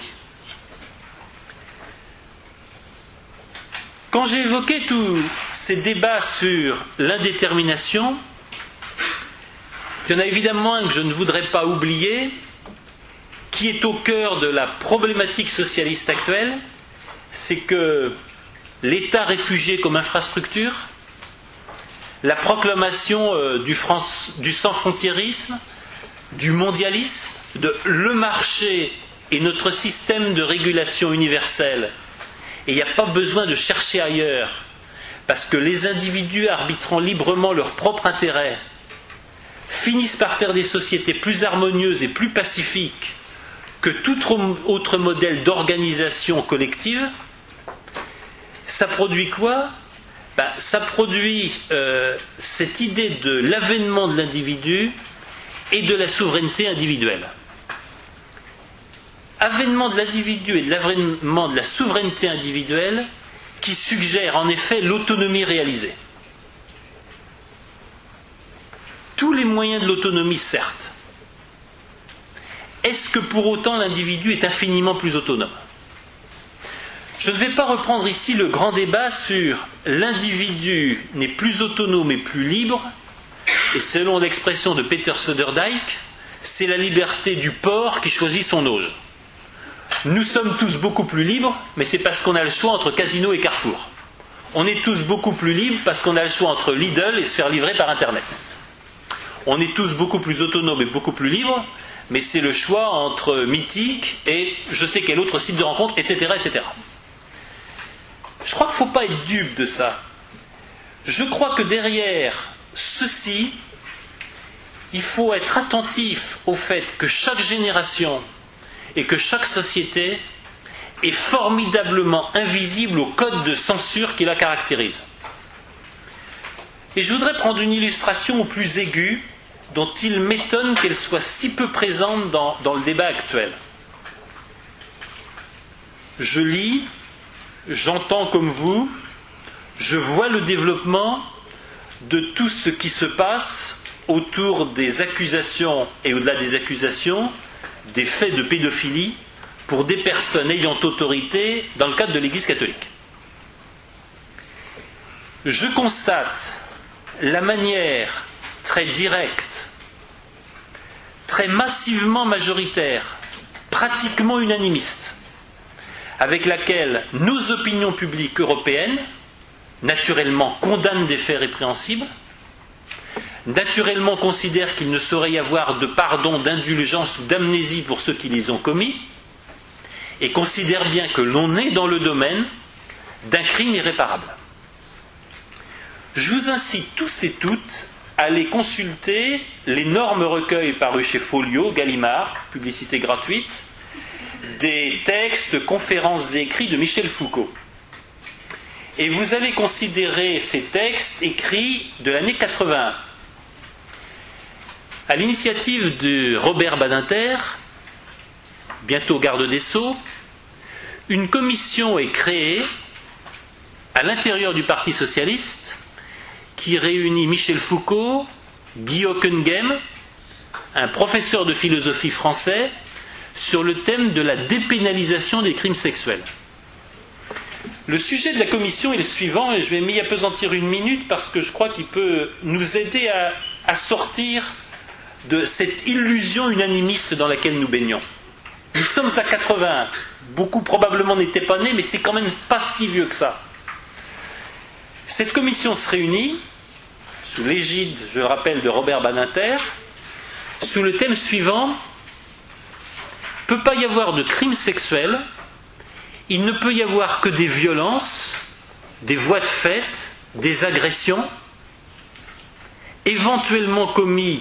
Speaker 2: Quand j'ai évoqué tous ces débats sur l'indétermination, il y en a évidemment un que je ne voudrais pas oublier, qui est au cœur de la problématique socialiste actuelle, c'est que l'État réfugié comme infrastructure, la proclamation du sans-frontiérisme, du mondialisme, de le marché et notre système de régulation universelle. Et il n'y a pas besoin de chercher ailleurs, parce que les individus arbitrant librement leur propre intérêt finissent par faire des sociétés plus harmonieuses et plus pacifiques que tout autre modèle d'organisation collective. Ça produit quoi ? Ça produit cette idée de l'avènement de l'individu et de la souveraineté individuelle. Avènement de l'individu et de l'avènement de la souveraineté individuelle qui suggère en effet l'autonomie réalisée. Tous les moyens de l'autonomie, certes. Est-ce que pour autant l'individu est infiniment plus autonome ? Je ne vais pas reprendre ici le grand débat sur l'individu n'est plus autonome et plus libre, et selon l'expression de Peter Sloterdijk, c'est la liberté du porc qui choisit son auge. Nous sommes tous beaucoup plus libres, mais c'est parce qu'on a le choix entre Casino et Carrefour. On est tous beaucoup plus libres parce qu'on a le choix entre Lidl et se faire livrer par Internet. On est tous beaucoup plus autonomes et beaucoup plus libres mais c'est le choix entre Mythique et je sais quel autre site de rencontre, etc. etc. Je crois qu'il ne faut pas être dupe de ça. Je crois que derrière ceci, il faut être attentif au fait que chaque génération et que chaque société est formidablement invisible au code de censure qui la caractérise. Et je voudrais prendre une illustration au plus aiguë dont il m'étonne qu'elle soit si peu présente dans le débat actuel. Je lis, j'entends comme vous, je vois le développement de tout ce qui se passe autour des accusations et au-delà des accusations, des faits de pédophilie pour des personnes ayant autorité dans le cadre de l'Église catholique. Je constate la manière très directe, très massivement majoritaire, pratiquement unanimiste, avec laquelle nos opinions publiques européennes, naturellement, condamnent des faits répréhensibles, naturellement considèrent qu'il ne saurait y avoir de pardon, d'indulgence ou d'amnésie pour ceux qui les ont commis, et considèrent bien que l'on est dans le domaine d'un crime irréparable. Je vous incite tous et toutes à aller consulter l'énorme recueil paru chez Folio, Gallimard, publicité gratuite, des textes, conférences et écrits de Michel Foucault. Et vous allez considérer ces textes écrits de l'année 81. À l'initiative de Robert Badinter, bientôt garde des Sceaux, une commission est créée à l'intérieur du Parti socialiste qui réunit Michel Foucault, Guy Hockenheim, un professeur de philosophie français, sur le thème de la dépénalisation des crimes sexuels. Le sujet de la commission est le suivant, et je vais m'y appesantir une minute parce que je crois qu'il peut nous aider à sortir de cette illusion unanimiste dans laquelle nous baignons. Nous sommes à 81. Beaucoup probablement n'étaient pas nés, mais c'est quand même pas si vieux que ça. Cette commission se réunit sous l'égide, je le rappelle, de Robert Badinter, sous le thème suivant: il ne peut pas y avoir de crimes sexuels, il ne peut y avoir que des violences, des voies de fait, des agressions, éventuellement commis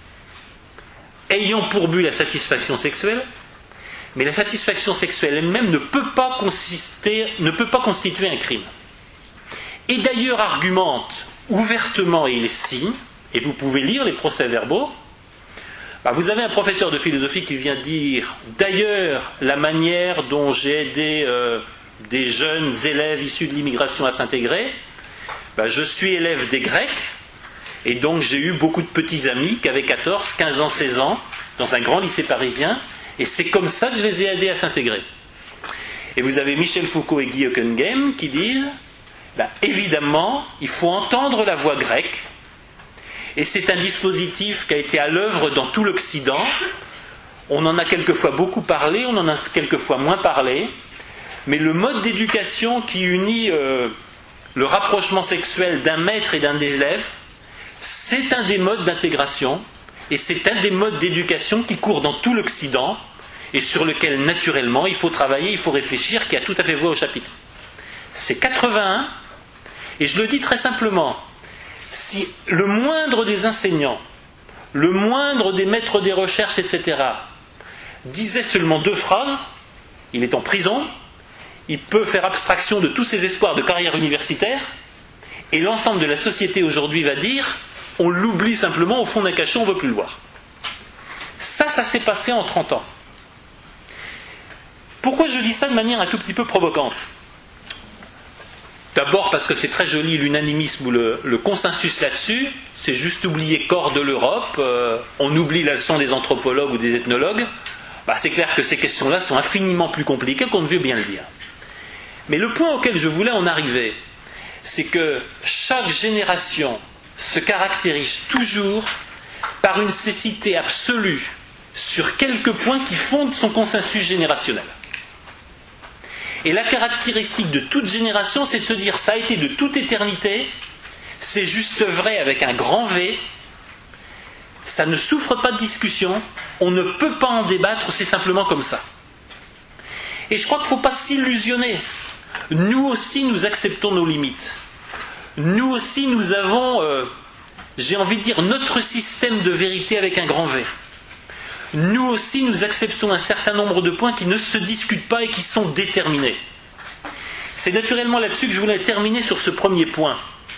Speaker 2: ayant pour but la satisfaction sexuelle, mais la satisfaction sexuelle elle-même ne peut pas constituer un crime. Et d'ailleurs argumente ouvertement, et il signe, et vous pouvez lire les procès-verbaux. Vous avez un professeur de philosophie qui vient dire: d'ailleurs, la manière dont j'ai aidé des jeunes élèves issus de l'immigration à s'intégrer, je suis élève des Grecs, et donc j'ai eu beaucoup de petits amis qui avaient 14, 15 ans, 16 ans, dans un grand lycée parisien, et c'est comme ça que je les ai aidés à s'intégrer. Et vous avez Michel Foucault et Guy Hockenheim qui disent: évidemment, il faut entendre la voix grecque, et c'est un dispositif qui a été à l'œuvre dans tout l'Occident. On en a quelquefois beaucoup parlé, on en a quelquefois moins parlé, mais le mode d'éducation qui unit le rapprochement sexuel d'un maître et d'un élève, c'est un des modes d'intégration, et c'est un des modes d'éducation qui court dans tout l'Occident, et sur lequel, naturellement, il faut travailler, il faut réfléchir, qui a tout à fait voix au chapitre. C'est 81, et je le dis très simplement, si le moindre des enseignants, le moindre des maîtres des recherches, etc., disait seulement 2 phrases, il est en prison, il peut faire abstraction de tous ses espoirs de carrière universitaire, et l'ensemble de la société aujourd'hui va dire: on l'oublie simplement au fond d'un cachot, on ne veut plus le voir. Ça s'est passé en 30 ans. Pourquoi je dis ça de manière un tout petit peu provocante ? D'abord parce que c'est très joli l'unanimisme ou le consensus là-dessus, c'est juste oublier corps de l'Europe, on oublie la leçon des anthropologues ou des ethnologues. C'est clair que ces questions-là sont infiniment plus compliquées qu'on ne veut bien le dire. Mais le point auquel je voulais en arriver, c'est que chaque génération se caractérise toujours par une cécité absolue sur quelques points qui fondent son consensus générationnel. Et la caractéristique de toute génération, c'est de se dire: ça a été de toute éternité, c'est juste vrai avec un grand V, Ça ne souffre pas de discussion, on ne peut pas en débattre, c'est simplement comme ça. Et je crois qu'il ne faut pas s'illusionner. Nous aussi, nous acceptons nos limites. Nous aussi, nous avons, j'ai envie de dire, notre système de vérité avec un grand V. Nous aussi, nous acceptons un certain nombre de points qui ne se discutent pas et qui sont déterminés. C'est naturellement là-dessus que je voulais terminer sur ce premier point.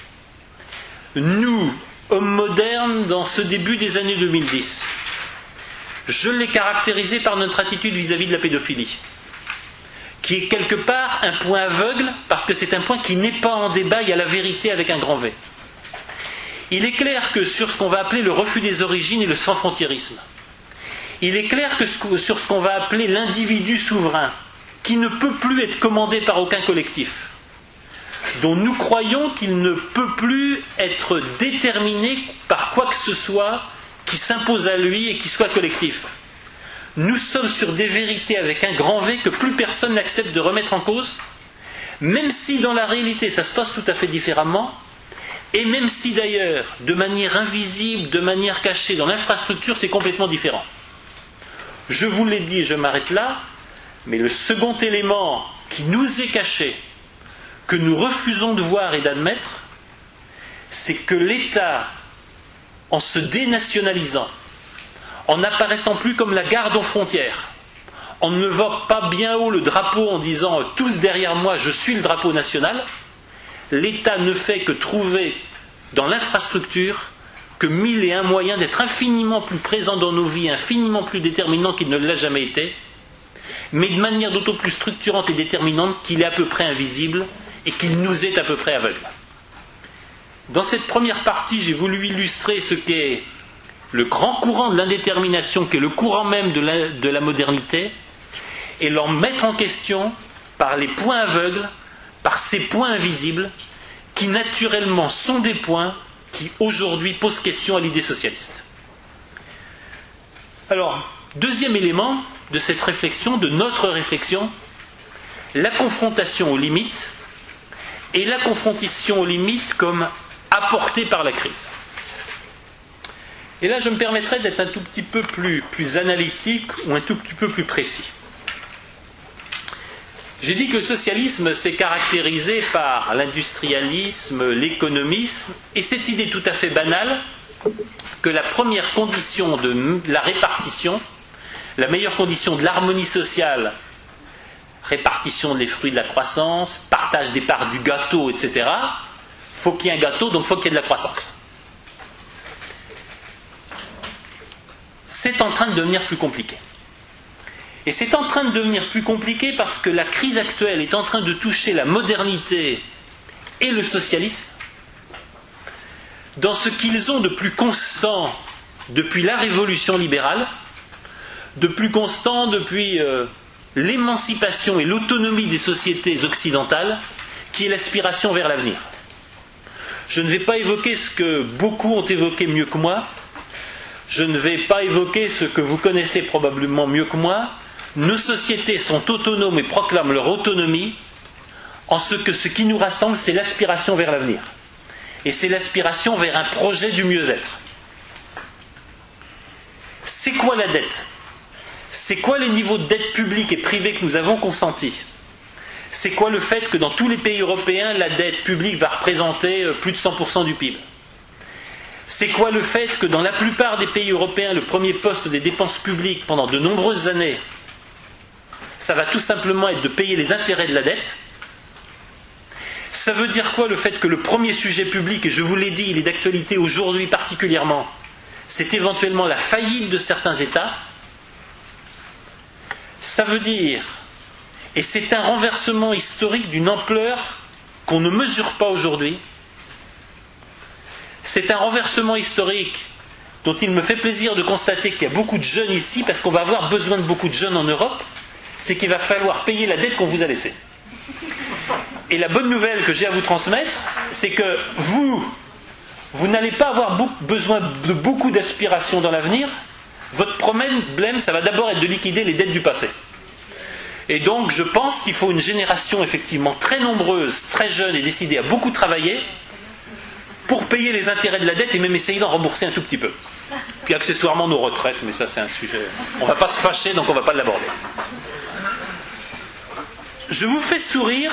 Speaker 2: Nous, hommes modernes, dans ce début des années 2010, je l'ai caractérisé par notre attitude vis-à-vis de la pédophilie, qui est quelque part un point aveugle, parce que c'est un point qui n'est pas en débat, il y a la vérité avec un grand V. Il est clair que sur ce qu'on va appeler le refus des origines et le sans-frontiérisme, il est clair que sur ce qu'on va appeler l'individu souverain, qui ne peut plus être commandé par aucun collectif, dont nous croyons qu'il ne peut plus être déterminé par quoi que ce soit qui s'impose à lui et qui soit collectif. Nous sommes sur des vérités avec un grand V que plus personne n'accepte de remettre en cause, même si dans la réalité ça se passe tout à fait différemment, et même si d'ailleurs, de manière invisible, de manière cachée, dans l'infrastructure, c'est complètement différent. Je vous l'ai dit et je m'arrête là, mais le second élément qui nous est caché, que nous refusons de voir et d'admettre, c'est que l'État, en se dénationalisant, en n'apparaissant plus comme la garde aux frontières, en ne levant pas bien haut le drapeau en disant « tous derrière moi, je suis le drapeau national », l'État ne fait que trouver dans l'infrastructure que 1001 moyens d'être infiniment plus présent dans nos vies, infiniment plus déterminant qu'il ne l'a jamais été, mais de manière d'autant plus structurante et déterminante qu'il est à peu près invisible et qu'il nous est à peu près aveugle. Dans cette première partie, j'ai voulu illustrer ce qu'est le grand courant de l'indétermination, qui est le courant même de la modernité, et l'en mettre en question par les points aveugles, par ces points invisibles, qui naturellement sont des points qui aujourd'hui posent question à l'idée socialiste. Alors, deuxième élément de cette réflexion, de notre réflexion, la confrontation aux limites, et la confrontation aux limites comme apportée par la crise. Et là, je me permettrai d'être un tout petit peu plus analytique ou un tout petit peu plus précis. J'ai dit que le socialisme s'est caractérisé par l'industrialisme, l'économisme, et cette idée tout à fait banale que la première condition de la répartition, la meilleure condition de l'harmonie sociale, répartition des fruits de la croissance, partage des parts du gâteau, etc., faut qu'il y ait un gâteau, donc faut qu'il y ait de la croissance. C'est en train de devenir plus compliqué. Et c'est en train de devenir plus compliqué parce que la crise actuelle est en train de toucher la modernité et le socialisme dans ce qu'ils ont de plus constant depuis la révolution libérale, de plus constant depuis l'émancipation et l'autonomie des sociétés occidentales, qui est l'aspiration vers l'avenir. Je ne vais pas évoquer ce que beaucoup ont évoqué mieux que moi, je ne vais pas évoquer ce que vous connaissez probablement mieux que moi. Nos sociétés sont autonomes et proclament leur autonomie en ce que ce qui nous rassemble, c'est l'aspiration vers l'avenir. Et c'est l'aspiration vers un projet du mieux-être. C'est quoi la dette ? C'est quoi les niveaux de dette publique et privée que nous avons consentis ? C'est quoi le fait que dans tous les pays européens, la dette publique va représenter plus de 100% du PIB ? C'est quoi le fait que dans la plupart des pays européens, le premier poste des dépenses publiques pendant de nombreuses années, ça va tout simplement être de payer les intérêts de la dette ? Ça veut dire quoi le fait que le premier sujet public, et je vous l'ai dit, il est d'actualité aujourd'hui particulièrement, c'est éventuellement la faillite de certains États ? Ça veut dire, et c'est un renversement historique d'une ampleur qu'on ne mesure pas aujourd'hui, c'est un renversement historique dont il me fait plaisir de constater qu'il y a beaucoup de jeunes ici, parce qu'on va avoir besoin de beaucoup de jeunes en Europe, c'est qu'il va falloir payer la dette qu'on vous a laissée. Et la bonne nouvelle que j'ai à vous transmettre, c'est que vous n'allez pas avoir besoin de beaucoup d'aspirations dans l'avenir. Votre problème, ça va d'abord être de liquider les dettes du passé. Et donc, je pense qu'il faut une génération effectivement très nombreuse, très jeune et décidée à beaucoup travailler pour payer les intérêts de la dette et même essayer d'en rembourser un tout petit peu. puis accessoirement nos retraites, mais ça c'est un sujet. On ne va pas se fâcher, donc on ne va pas l'aborder. Je vous fais sourire,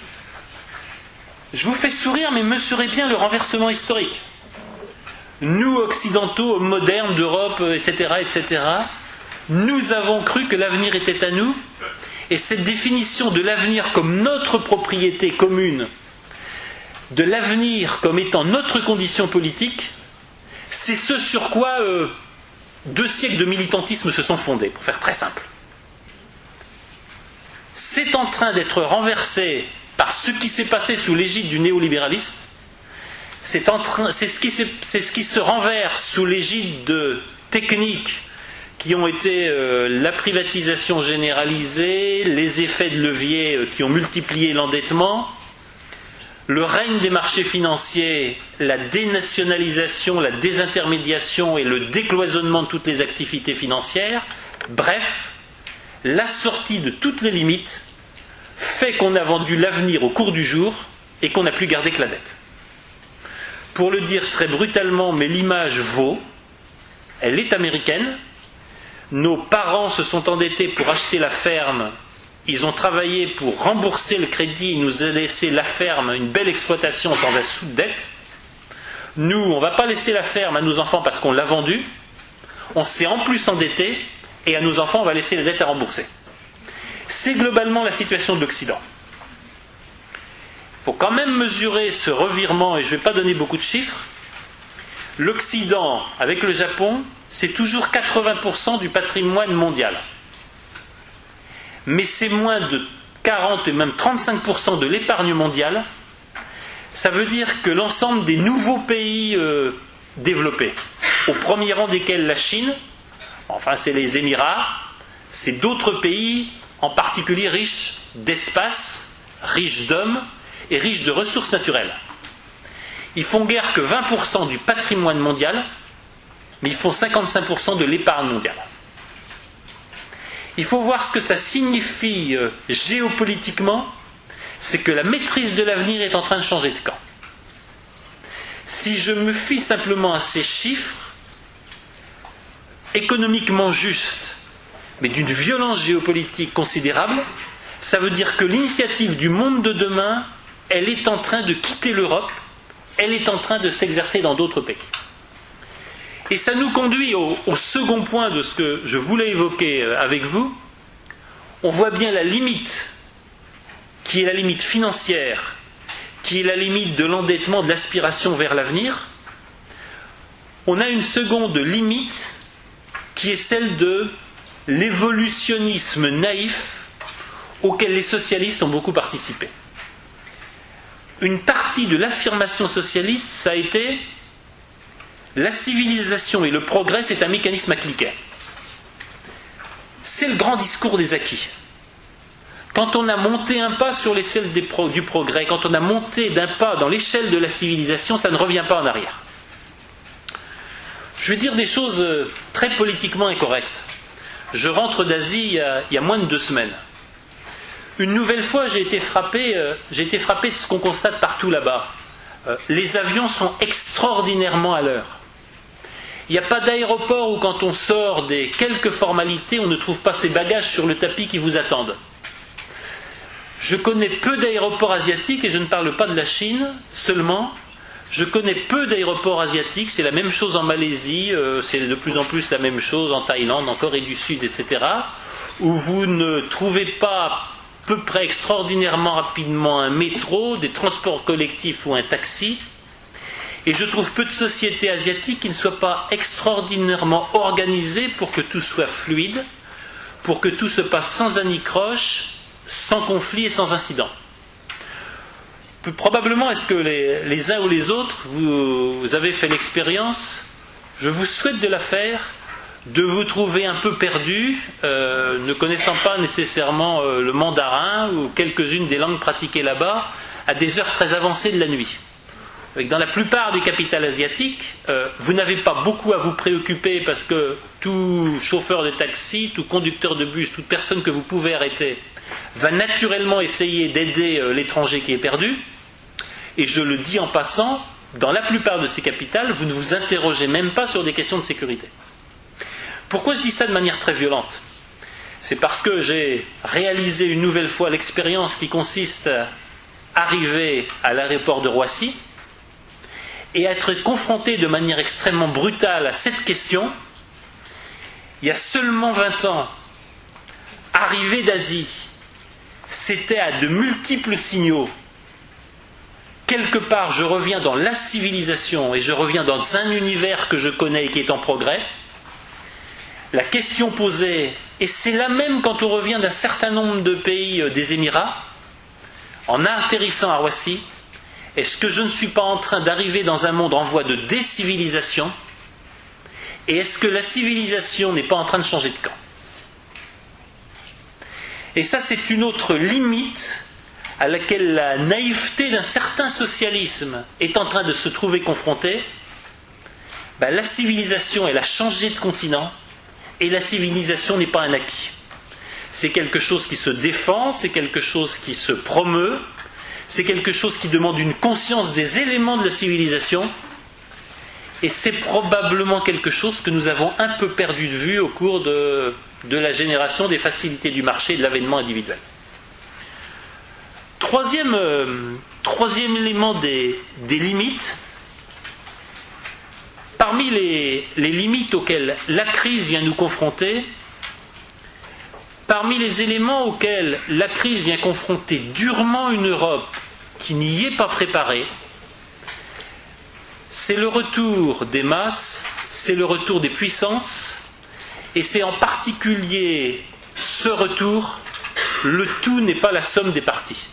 Speaker 2: mais mesurez bien le renversement historique. Nous, occidentaux, modernes d'Europe, etc., nous avons cru que l'avenir était à nous, et cette définition de l'avenir comme notre propriété commune, de l'avenir comme étant notre condition politique, c'est ce sur quoi 2 siècles de militantisme se sont fondés, pour faire très simple. C'est en train d'être renversé par ce qui s'est passé sous l'égide du néolibéralisme. C'est ce qui se renverse sous l'égide de techniques qui ont été la privatisation généralisée, les effets de levier qui ont multiplié l'endettement, le règne des marchés financiers, la dénationalisation, la désintermédiation et le décloisonnement de toutes les activités financières. Bref, la sortie de toutes les limites fait qu'on a vendu l'avenir au cours du jour et qu'on n'a plus gardé que la dette. Pour le dire très brutalement, mais l'image vaut, elle est américaine. Nos parents se sont endettés pour acheter la ferme. Ils ont travaillé pour rembourser le crédit. Ils nous ont laissé la ferme, une belle exploitation sans un sou de dette. Nous, on ne va pas laisser la ferme à nos enfants parce qu'on l'a vendue. On s'est en plus endetté et à nos enfants, on va laisser la dette à rembourser. C'est globalement la situation de l'Occident. Il faut quand même mesurer ce revirement, et je ne vais pas donner beaucoup de chiffres. L'Occident, avec le Japon, c'est toujours 80% du patrimoine mondial. Mais c'est moins de 40 et même 35% de l'épargne mondiale. Ça veut dire que l'ensemble des nouveaux pays développés, au premier rang desquels la Chine, enfin c'est les Émirats, c'est d'autres pays, en particulier riches d'espace, riches d'hommes et riches de ressources naturelles. Ils font guère que 20% du patrimoine mondial, mais ils font 55% de l'épargne mondiale. Il faut voir ce que ça signifie géopolitiquement, c'est que la maîtrise de l'avenir est en train de changer de camp. Si je me fie simplement à ces chiffres, économiquement justes, mais d'une violence géopolitique considérable, ça veut dire que l'initiative du monde de demain, elle est en train de quitter l'Europe, elle est en train de s'exercer dans d'autres pays. Et ça nous conduit au second point de ce que je voulais évoquer avec vous. On voit bien la limite, qui est la limite financière, qui est la limite de l'endettement, de l'aspiration vers l'avenir. On a une seconde limite, qui est celle de l'évolutionnisme naïf auquel les socialistes ont beaucoup participé. Une partie de l'affirmation socialiste, ça a été la civilisation et le progrès, c'est un mécanisme à cliquet. C'est le grand discours des acquis. Quand on a monté un pas sur l'échelle du progrès, quand on a monté d'un pas dans l'échelle de la civilisation, ça ne revient pas en arrière. Je vais dire des choses très politiquement incorrectes. Je rentre d'Asie il y a moins de 2 semaines. Une nouvelle fois, j'ai été frappé de ce qu'on constate partout là-bas. Les avions sont extraordinairement à l'heure. Il n'y a pas d'aéroport où quand on sort des quelques formalités, on ne trouve pas ses bagages sur le tapis qui vous attendent. Je connais peu d'aéroports asiatiques, et je ne parle pas de la Chine seulement. Je connais peu d'aéroports asiatiques, c'est la même chose en Malaisie, c'est de plus en plus la même chose en Thaïlande, en Corée du Sud, etc., où vous ne trouvez pas à peu près extraordinairement rapidement un métro, des transports collectifs ou un taxi. Et je trouve peu de sociétés asiatiques qui ne soient pas extraordinairement organisées pour que tout soit fluide, pour que tout se passe sans anicroche, sans conflit et sans incident. Probablement, est-ce que les uns ou les autres, vous avez fait l'expérience, je vous souhaite de la faire, de vous trouver un peu perdu, ne connaissant pas nécessairement le mandarin ou quelques-unes des langues pratiquées là-bas, à des heures très avancées de la nuit. Dans la plupart des capitales asiatiques, vous n'avez pas beaucoup à vous préoccuper parce que tout chauffeur de taxi, tout conducteur de bus, toute personne que vous pouvez arrêter va naturellement essayer d'aider l'étranger qui est perdu. Et je le dis en passant, dans la plupart de ces capitales, vous ne vous interrogez même pas sur des questions de sécurité. Pourquoi je dis ça de manière très violente ? C'est parce que j'ai réalisé une nouvelle fois l'expérience qui consiste à arriver à l'aéroport de Roissy et à être confronté de manière extrêmement brutale à cette question. Il y a seulement 20 ans, arriver d'Asie, c'était à de multiples signaux. Quelque part, je reviens dans la civilisation et je reviens dans un univers que je connais et qui est en progrès. La question posée, et c'est la même quand on revient d'un certain nombre de pays des Émirats, en atterrissant à Roissy, est-ce que je ne suis pas en train d'arriver dans un monde en voie de décivilisation ? Et est-ce que la civilisation n'est pas en train de changer de camp ? Et ça, c'est une autre limite à laquelle la naïveté d'un certain socialisme est en train de se trouver confrontée. La civilisation, elle a changé de continent, et la civilisation n'est pas un acquis. C'est quelque chose qui se défend, c'est quelque chose qui se promeut, c'est quelque chose qui demande une conscience des éléments de la civilisation, et c'est probablement quelque chose que nous avons un peu perdu de vue au cours de la génération des facilités du marché et de l'avènement individuel. Troisième élément des limites, parmi les limites auxquelles la crise vient nous confronter, parmi les éléments auxquels la crise vient confronter durement une Europe qui n'y est pas préparée, c'est le retour des masses, c'est le retour des puissances, et c'est en particulier ce retour, le tout n'est pas la somme des parties.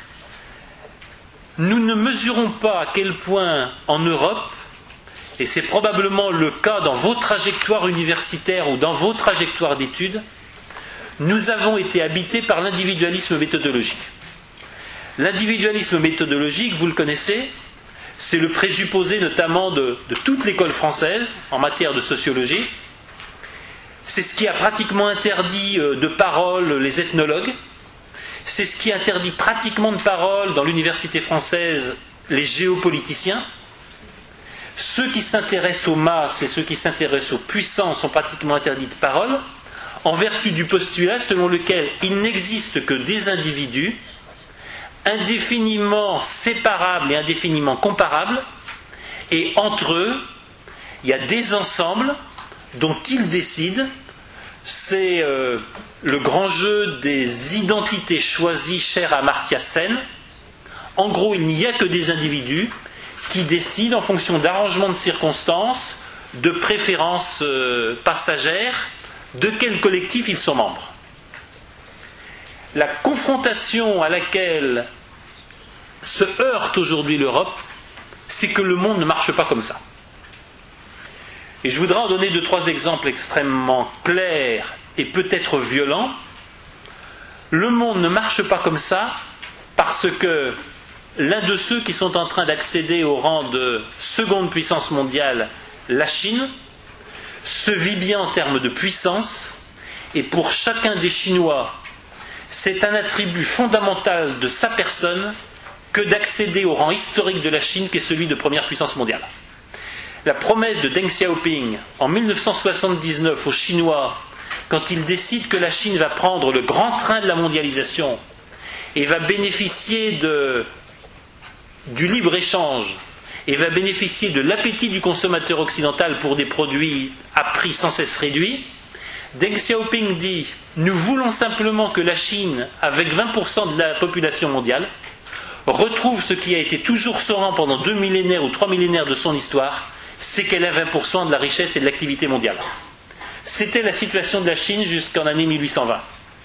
Speaker 2: Nous ne mesurons pas à quel point en Europe, et c'est probablement le cas dans vos trajectoires universitaires ou dans vos trajectoires d'études, nous avons été habités par l'individualisme méthodologique. L'individualisme méthodologique, vous le connaissez, c'est le présupposé notamment de toute l'école française en matière de sociologie. C'est ce qui a pratiquement interdit de parole les ethnologues. C'est ce qui interdit pratiquement de parole dans l'université française les géopoliticiens. Ceux qui s'intéressent aux masses et ceux qui s'intéressent aux puissances sont pratiquement interdits de parole, en vertu du postulat selon lequel il n'existe que des individus indéfiniment séparables et indéfiniment comparables, et entre eux, il y a des ensembles dont ils décident. C'est le grand jeu des identités choisies chères à Amartya Sen. En gros, il n'y a que des individus qui décident en fonction d'arrangements de circonstances, de préférences passagères, de quel collectif ils sont membres. La confrontation à laquelle se heurte aujourd'hui l'Europe, c'est que le monde ne marche pas comme ça. Et je voudrais en donner 2-3 exemples extrêmement clairs et peut-être violents. Le monde ne marche pas comme ça parce que l'un de ceux qui sont en train d'accéder au rang de seconde puissance mondiale, la Chine, se vit bien en termes de puissance, et pour chacun des Chinois, c'est un attribut fondamental de sa personne que d'accéder au rang historique de la Chine, qui est celui de première puissance mondiale. La promesse de Deng Xiaoping en 1979 aux Chinois, quand il décide que la Chine va prendre le grand train de la mondialisation et va bénéficier du libre-échange et va bénéficier de l'appétit du consommateur occidental pour des produits à prix sans cesse réduit, Deng Xiaoping dit « Nous voulons simplement que la Chine, avec 20% de la population mondiale, retrouve ce qui a été toujours son rang pendant 2 millénaires ou 3 millénaires de son histoire, c'est qu'elle a 20% de la richesse et de l'activité mondiale. » C'était la situation de la Chine jusqu'en l'année 1820.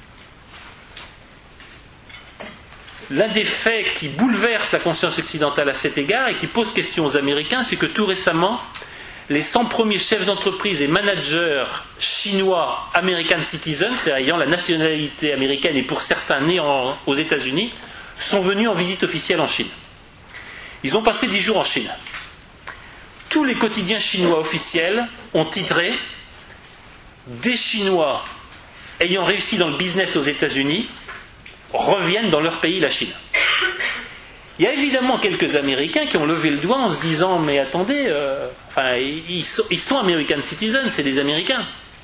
Speaker 2: L'un des faits qui bouleverse la conscience occidentale à cet égard et qui pose question aux Américains, c'est que tout récemment, les 100 premiers chefs d'entreprise et managers chinois American citizens, c'est-à-dire ayant la nationalité américaine et pour certains nés aux États-Unis, sont venus en visite officielle en Chine. Ils ont passé 10 jours en Chine. Tous les quotidiens chinois officiels ont titré « Des Chinois ayant réussi dans le business aux États-Unis reviennent dans leur pays, la Chine ». Il y a évidemment quelques Américains qui ont levé le doigt en se disant mais attendez, ils sont American citizens, c'est des Américains.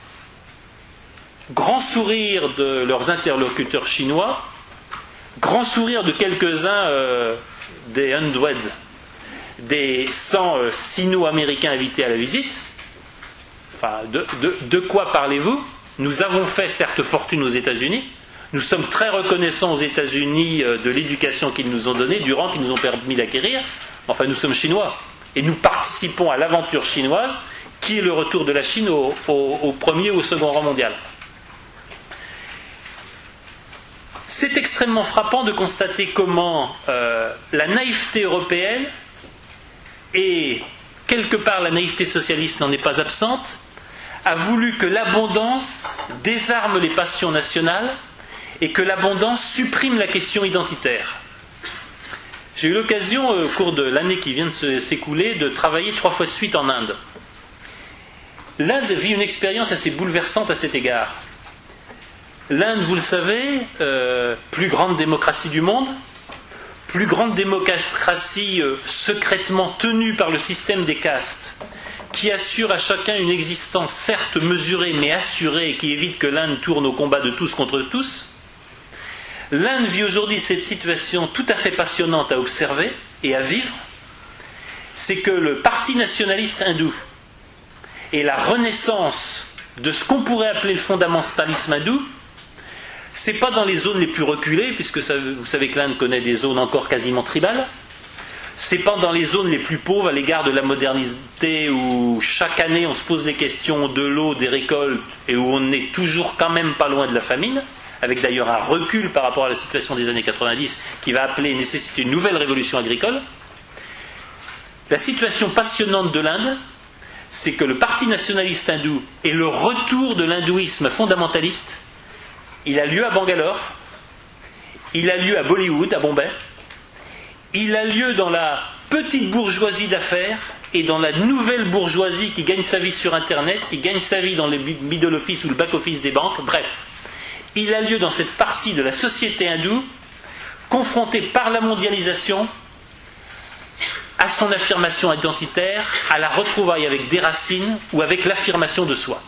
Speaker 2: Grand sourire de leurs interlocuteurs chinois, grand sourire de quelques-uns des 100, des 100 sino-américains invités à la visite. Enfin, de quoi parlez-vous? Nous avons fait certes fortune aux États-Unis. Nous sommes très reconnaissants aux États-Unis de l'éducation qu'ils nous ont donnée, du rang qu'ils nous ont permis d'acquérir. Enfin, nous sommes chinois. Et nous participons à l'aventure chinoise, qui est le retour de la Chine au premier ou au second rang mondial. C'est extrêmement frappant de constater comment la naïveté européenne et quelque part la naïveté socialiste n'en est pas absente, a voulu que l'abondance désarme les passions nationales et que l'abondance supprime la question identitaire. J'ai eu l'occasion, au cours de l'année qui vient de s'écouler, de travailler 3 fois de suite en Inde. L'Inde vit une expérience assez bouleversante à cet égard. L'Inde, vous le savez, plus grande démocratie du monde, plus grande démocratie secrètement tenue par le système des castes, qui assure à chacun une existence certes mesurée mais assurée et qui évite que l'Inde tourne au combat de tous contre tous. L'Inde vit aujourd'hui cette situation tout à fait passionnante à observer et à vivre. C'est que le parti nationaliste hindou et la renaissance de ce qu'on pourrait appeler le fondamentalisme hindou, c'est pas dans les zones les plus reculées, puisque vous savez que l'Inde connaît des zones encore quasiment tribales. C'est pas dans les zones les plus pauvres à l'égard de la modernité où chaque année on se pose les questions de l'eau, des récoltes et où on n'est toujours quand même pas loin de la famine, avec d'ailleurs un recul par rapport à la situation des années 90 qui va appeler et nécessiter une nouvelle révolution agricole. La situation passionnante de l'Inde, c'est que le parti nationaliste hindou et le retour de l'hindouisme fondamentaliste, il a lieu à Bangalore, il a lieu à Bollywood, à Bombay, il a lieu dans la petite bourgeoisie d'affaires et dans la nouvelle bourgeoisie qui gagne sa vie sur Internet, qui gagne sa vie dans le middle office ou le back office des banques, bref. Il a lieu dans cette partie de la société hindoue, confrontée par la mondialisation à son affirmation identitaire, à la retrouvaille avec des racines ou avec l'affirmation de soi.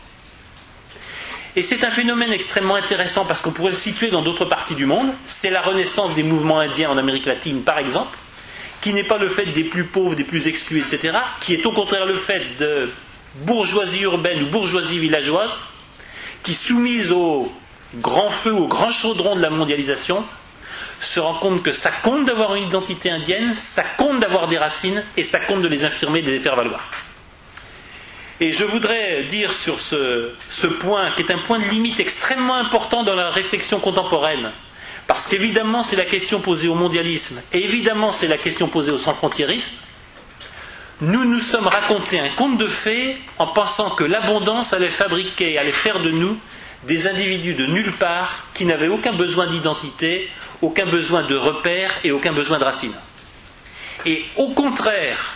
Speaker 2: Et c'est un phénomène extrêmement intéressant parce qu'on pourrait le situer dans d'autres parties du monde. C'est la renaissance des mouvements indiens en Amérique latine, par exemple, qui n'est pas le fait des plus pauvres, des plus exclus, etc., qui est au contraire le fait de bourgeoisie urbaine ou bourgeoisie villageoise, qui, soumise au grand feu, au grand chaudron de la mondialisation, se rend compte que ça compte d'avoir une identité indienne, ça compte d'avoir des racines, et ça compte de les affirmer, de les faire valoir. Et je voudrais dire sur ce point, qui est un point de limite extrêmement important dans la réflexion contemporaine, parce qu'évidemment c'est la question posée au mondialisme, et évidemment c'est la question posée au sans-frontiérisme, nous nous sommes racontés un conte de fées en pensant que l'abondance allait fabriquer, allait faire de nous des individus de nulle part qui n'avaient aucun besoin d'identité, aucun besoin de repères et aucun besoin de racines. Et au contraire,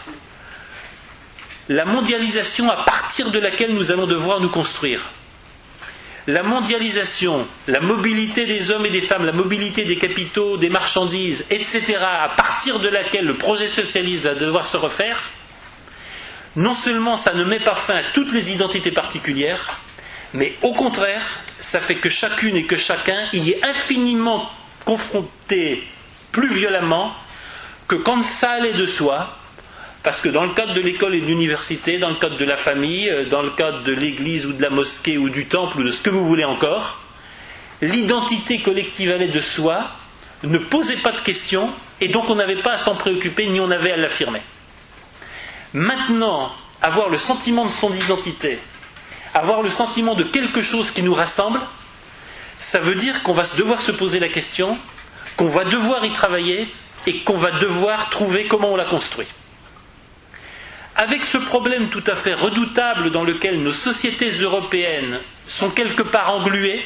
Speaker 2: la mondialisation à partir de laquelle nous allons devoir nous construire. La mondialisation, la mobilité des hommes et des femmes, la mobilité des capitaux, des marchandises, etc., à partir de laquelle le projet socialiste va devoir se refaire, non seulement ça ne met pas fin à toutes les identités particulières, mais au contraire, ça fait que chacune et que chacun y est infiniment confronté plus violemment que quand ça allait de soi. Parce que dans le cadre de l'école et de l'université, dans le cadre de la famille, dans le cadre de l'église ou de la mosquée ou du temple ou de ce que vous voulez encore, l'identité collective allait de soi, ne posait pas de questions, et donc on n'avait pas à s'en préoccuper ni on avait à l'affirmer. Maintenant, avoir le sentiment de son identité, avoir le sentiment de quelque chose qui nous rassemble, ça veut dire qu'on va devoir se poser la question, qu'on va devoir y travailler et qu'on va devoir trouver comment on la construit. Avec ce problème tout à fait redoutable dans lequel nos sociétés européennes sont quelque part engluées,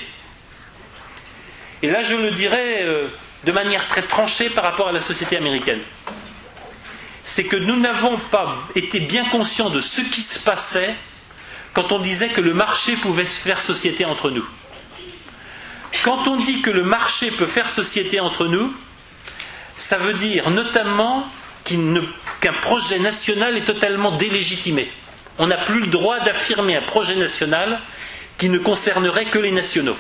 Speaker 2: et là je le dirais de manière très tranchée par rapport à la société américaine, c'est que nous n'avons pas été bien conscients de ce qui se passait quand on disait que le marché pouvait se faire société entre nous. Quand on dit que le marché peut faire société entre nous, ça veut dire notamment qu'un projet national est totalement délégitimé. On n'a plus le droit d'affirmer un projet national qui ne concernerait que les nationaux.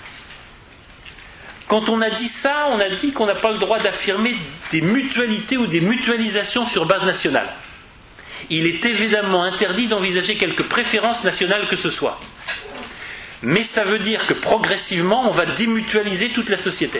Speaker 2: Quand on a dit ça, on a dit qu'on n'a pas le droit d'affirmer des mutualités ou des mutualisations sur base nationale. Il est évidemment interdit d'envisager quelque préférence nationale que ce soit. Mais ça veut dire que progressivement, on va démutualiser toute la société.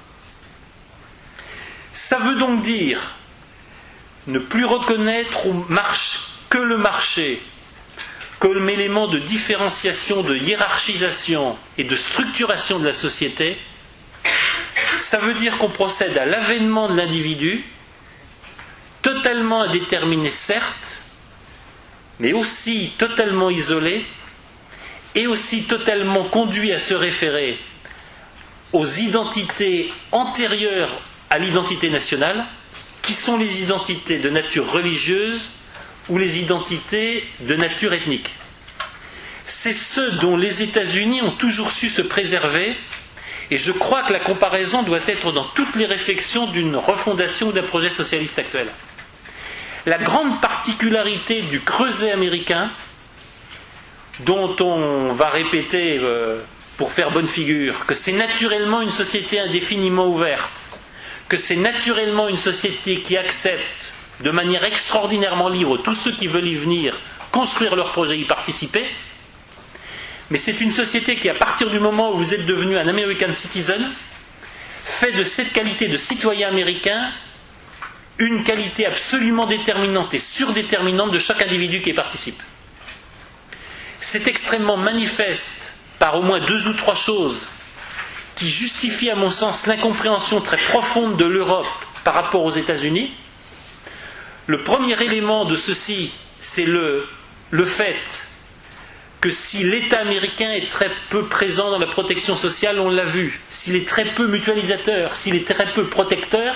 Speaker 2: Ça veut donc dire ne plus reconnaître que le marché comme élément de différenciation, de hiérarchisation et de structuration de la société. Ça veut dire qu'on procède à l'avènement de l'individu, totalement indéterminé certes, mais aussi totalement isolé, et aussi totalement conduit à se référer aux identités antérieures à l'identité nationale, qui sont les identités de nature religieuse ou les identités de nature ethnique. C'est ce dont les États-Unis ont toujours su se préserver, et je crois que la comparaison doit être dans toutes les réflexions d'une refondation ou d'un projet socialiste actuel. La grande particularité du creuset américain, dont on va répéter pour faire bonne figure que c'est naturellement une société indéfiniment ouverte, que c'est naturellement une société qui accepte de manière extraordinairement libre tous ceux qui veulent y venir construire leur projet, y participer, mais c'est une société qui, à partir du moment où vous êtes devenu un American citizen, fait de cette qualité de citoyen américain une qualité absolument déterminante et surdéterminante de chaque individu qui y participe. C'est extrêmement manifeste par au moins 2 ou 3 choses qui justifient à mon sens l'incompréhension très profonde de l'Europe par rapport aux États-Unis. Le premier élément de ceci, c'est le fait que si l'État américain est très peu présent dans la protection sociale, on l'a vu, s'il est très peu mutualisateur, s'il est très peu protecteur,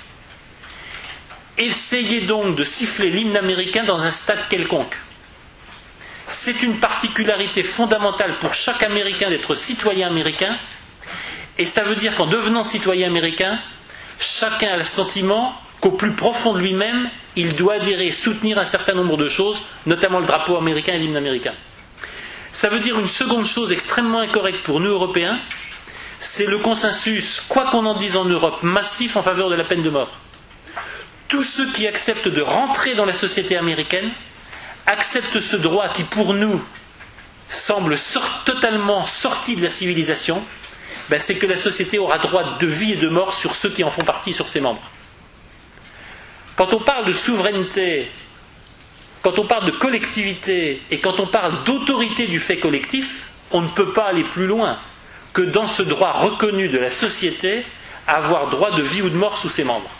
Speaker 2: essayez donc de siffler l'hymne américain dans un stade quelconque. C'est une particularité fondamentale pour chaque Américain d'être citoyen américain, et ça veut dire qu'en devenant citoyen américain, chacun a le sentiment qu'au plus profond de lui-même, il doit adhérer et soutenir un certain nombre de choses, notamment le drapeau américain et l'hymne américain. Ça veut dire une seconde chose extrêmement incorrecte pour nous Européens, c'est le consensus, quoi qu'on en dise en Europe, massif en faveur de la peine de mort. Tous ceux qui acceptent de rentrer dans la société américaine acceptent ce droit qui pour nous semble totalement sorti de la civilisation, c'est que la société aura droit de vie et de mort sur ceux qui en font partie, sur ses membres. Quand on parle de souveraineté, quand on parle de collectivité et quand on parle d'autorité du fait collectif, on ne peut pas aller plus loin que dans ce droit reconnu de la société à avoir droit de vie ou de mort sur ses membres.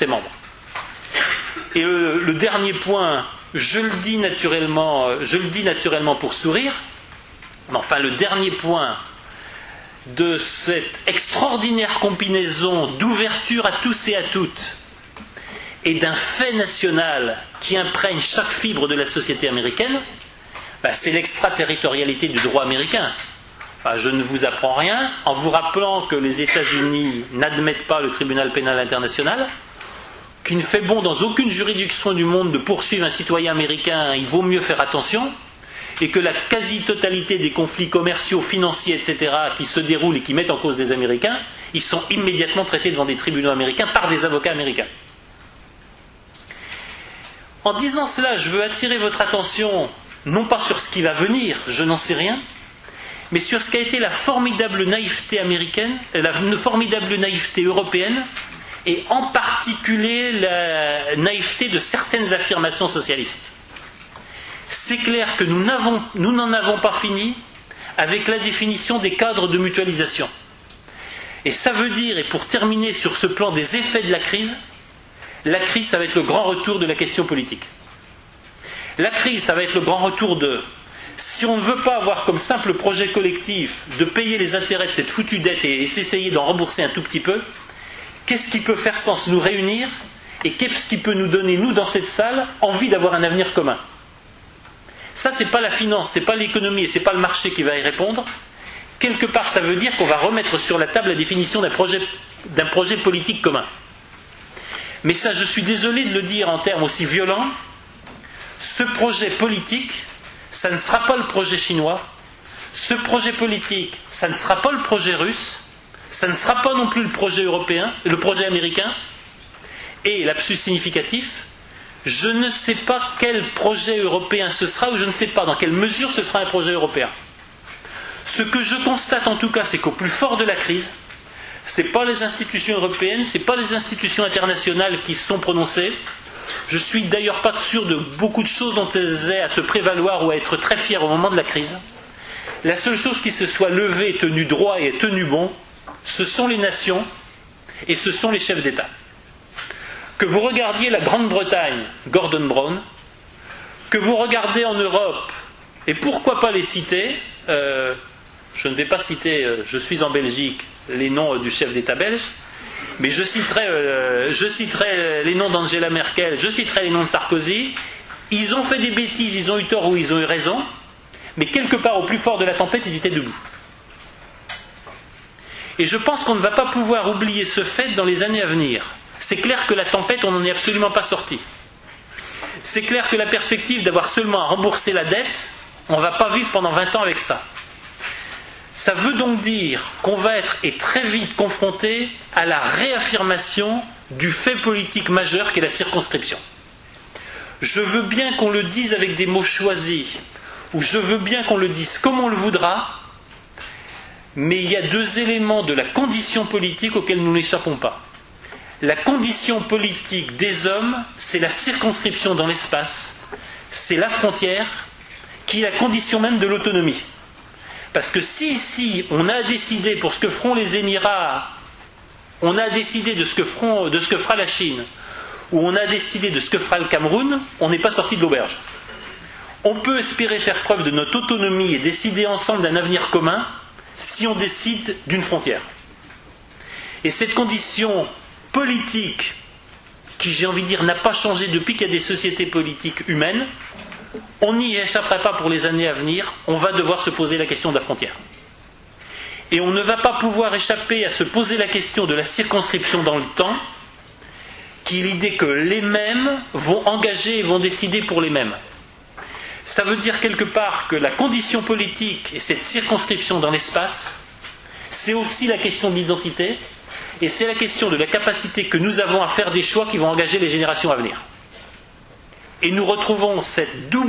Speaker 2: Et le dernier point, je le dis naturellement pour sourire, mais enfin le dernier point de cette extraordinaire combinaison d'ouverture à tous et à toutes et d'un fait national qui imprègne chaque fibre de la société américaine, c'est l'extraterritorialité du droit américain. Je ne vous apprends rien en vous rappelant que les États-Unis n'admettent pas le tribunal pénal international, qu'il ne fait bon dans aucune juridiction du monde de poursuivre un citoyen américain, il vaut mieux faire attention, et que la quasi-totalité des conflits commerciaux, financiers, etc., qui se déroulent et qui mettent en cause des Américains, ils sont immédiatement traités devant des tribunaux américains par des avocats américains. En disant cela, je veux attirer votre attention, non pas sur ce qui va venir, je n'en sais rien, mais sur ce qu'a été la formidable naïveté américaine, la formidable naïveté européenne, et en particulier la naïveté de certaines affirmations socialistes. C'est clair que nous n'en avons pas fini avec la définition des cadres de mutualisation. Et ça veut dire, et pour terminer sur ce plan des effets de la crise, ça va être le grand retour de la question politique. La crise, ça va être le grand retour de... Si on ne veut pas avoir comme simple projet collectif de payer les intérêts de cette foutue dette et s'essayer d'en rembourser un tout petit peu, qu'est-ce qui peut faire sens nous réunir et qu'est-ce qui peut nous donner, nous, dans cette salle, envie d'avoir un avenir commun? Ça, c'est pas la finance, c'est pas l'économie et c'est pas le marché qui va y répondre. Quelque part, ça veut dire qu'on va remettre sur la table la définition d'un projet politique commun. Mais ça, je suis désolé de le dire en termes aussi violents, ce projet politique, ça ne sera pas le projet chinois, ce projet politique, ça ne sera pas le projet russe, ça ne sera pas non plus le projet européen, le projet américain, et lapsus significatif, je ne sais pas quel projet européen ce sera, ou je ne sais pas dans quelle mesure ce sera un projet européen. Ce que je constate en tout cas, c'est qu'au plus fort de la crise, ce n'est pas les institutions européennes, ce n'est pas les institutions internationales qui se sont prononcées. Je suis d'ailleurs pas sûr de beaucoup de choses dont elles aient à se prévaloir ou à être très fiers au moment de la crise. La seule chose qui se soit levée, tenue droit et tenue bon, ce sont les nations et ce sont les chefs d'État. Que vous regardiez la Grande-Bretagne, Gordon Brown, que vous regardez en Europe, et pourquoi pas les citer, je ne vais pas citer, je suis en Belgique, les noms du chef d'État belge, mais je citerai les noms d'Angela Merkel, je citerai les noms de Sarkozy. Ils ont fait des bêtises, ils ont eu tort ou ils ont eu raison, mais quelque part au plus fort de la tempête, ils étaient debout. Et je pense qu'on ne va pas pouvoir oublier ce fait dans les années à venir. C'est clair que la tempête, on n'en est absolument pas sorti. C'est clair que la perspective d'avoir seulement à rembourser la dette, on ne va pas vivre pendant 20 ans avec ça. Ça veut donc dire qu'on va être et très vite confronté à la réaffirmation du fait politique majeur qu'est la circonscription. Je veux bien qu'on le dise avec des mots choisis, ou je veux bien qu'on le dise comme on le voudra, mais il y a deux éléments de la condition politique auxquels nous n'échappons pas. La condition politique des hommes, c'est la circonscription dans l'espace, c'est la frontière, qui est la condition même de l'autonomie. Parce que si ici, on a décidé pour ce que feront les Émirats, on a décidé de ce que fera la Chine, ou on a décidé de ce que fera le Cameroun, on n'est pas sorti de l'auberge. On peut espérer faire preuve de notre autonomie et décider ensemble d'un avenir commun si on décide d'une frontière. Et cette condition politique, qui j'ai envie de dire n'a pas changé depuis qu'il y a des sociétés politiques humaines, on n'y échapperait pas pour les années à venir, on va devoir se poser la question de la frontière. Et on ne va pas pouvoir échapper à se poser la question de la circonscription dans le temps, qui est l'idée que les mêmes vont engager et vont décider pour les mêmes. Ça veut dire quelque part que la condition politique et cette circonscription dans l'espace, c'est aussi la question de l'identité, et c'est la question de la capacité que nous avons à faire des choix qui vont engager les générations à venir. Et nous retrouvons ce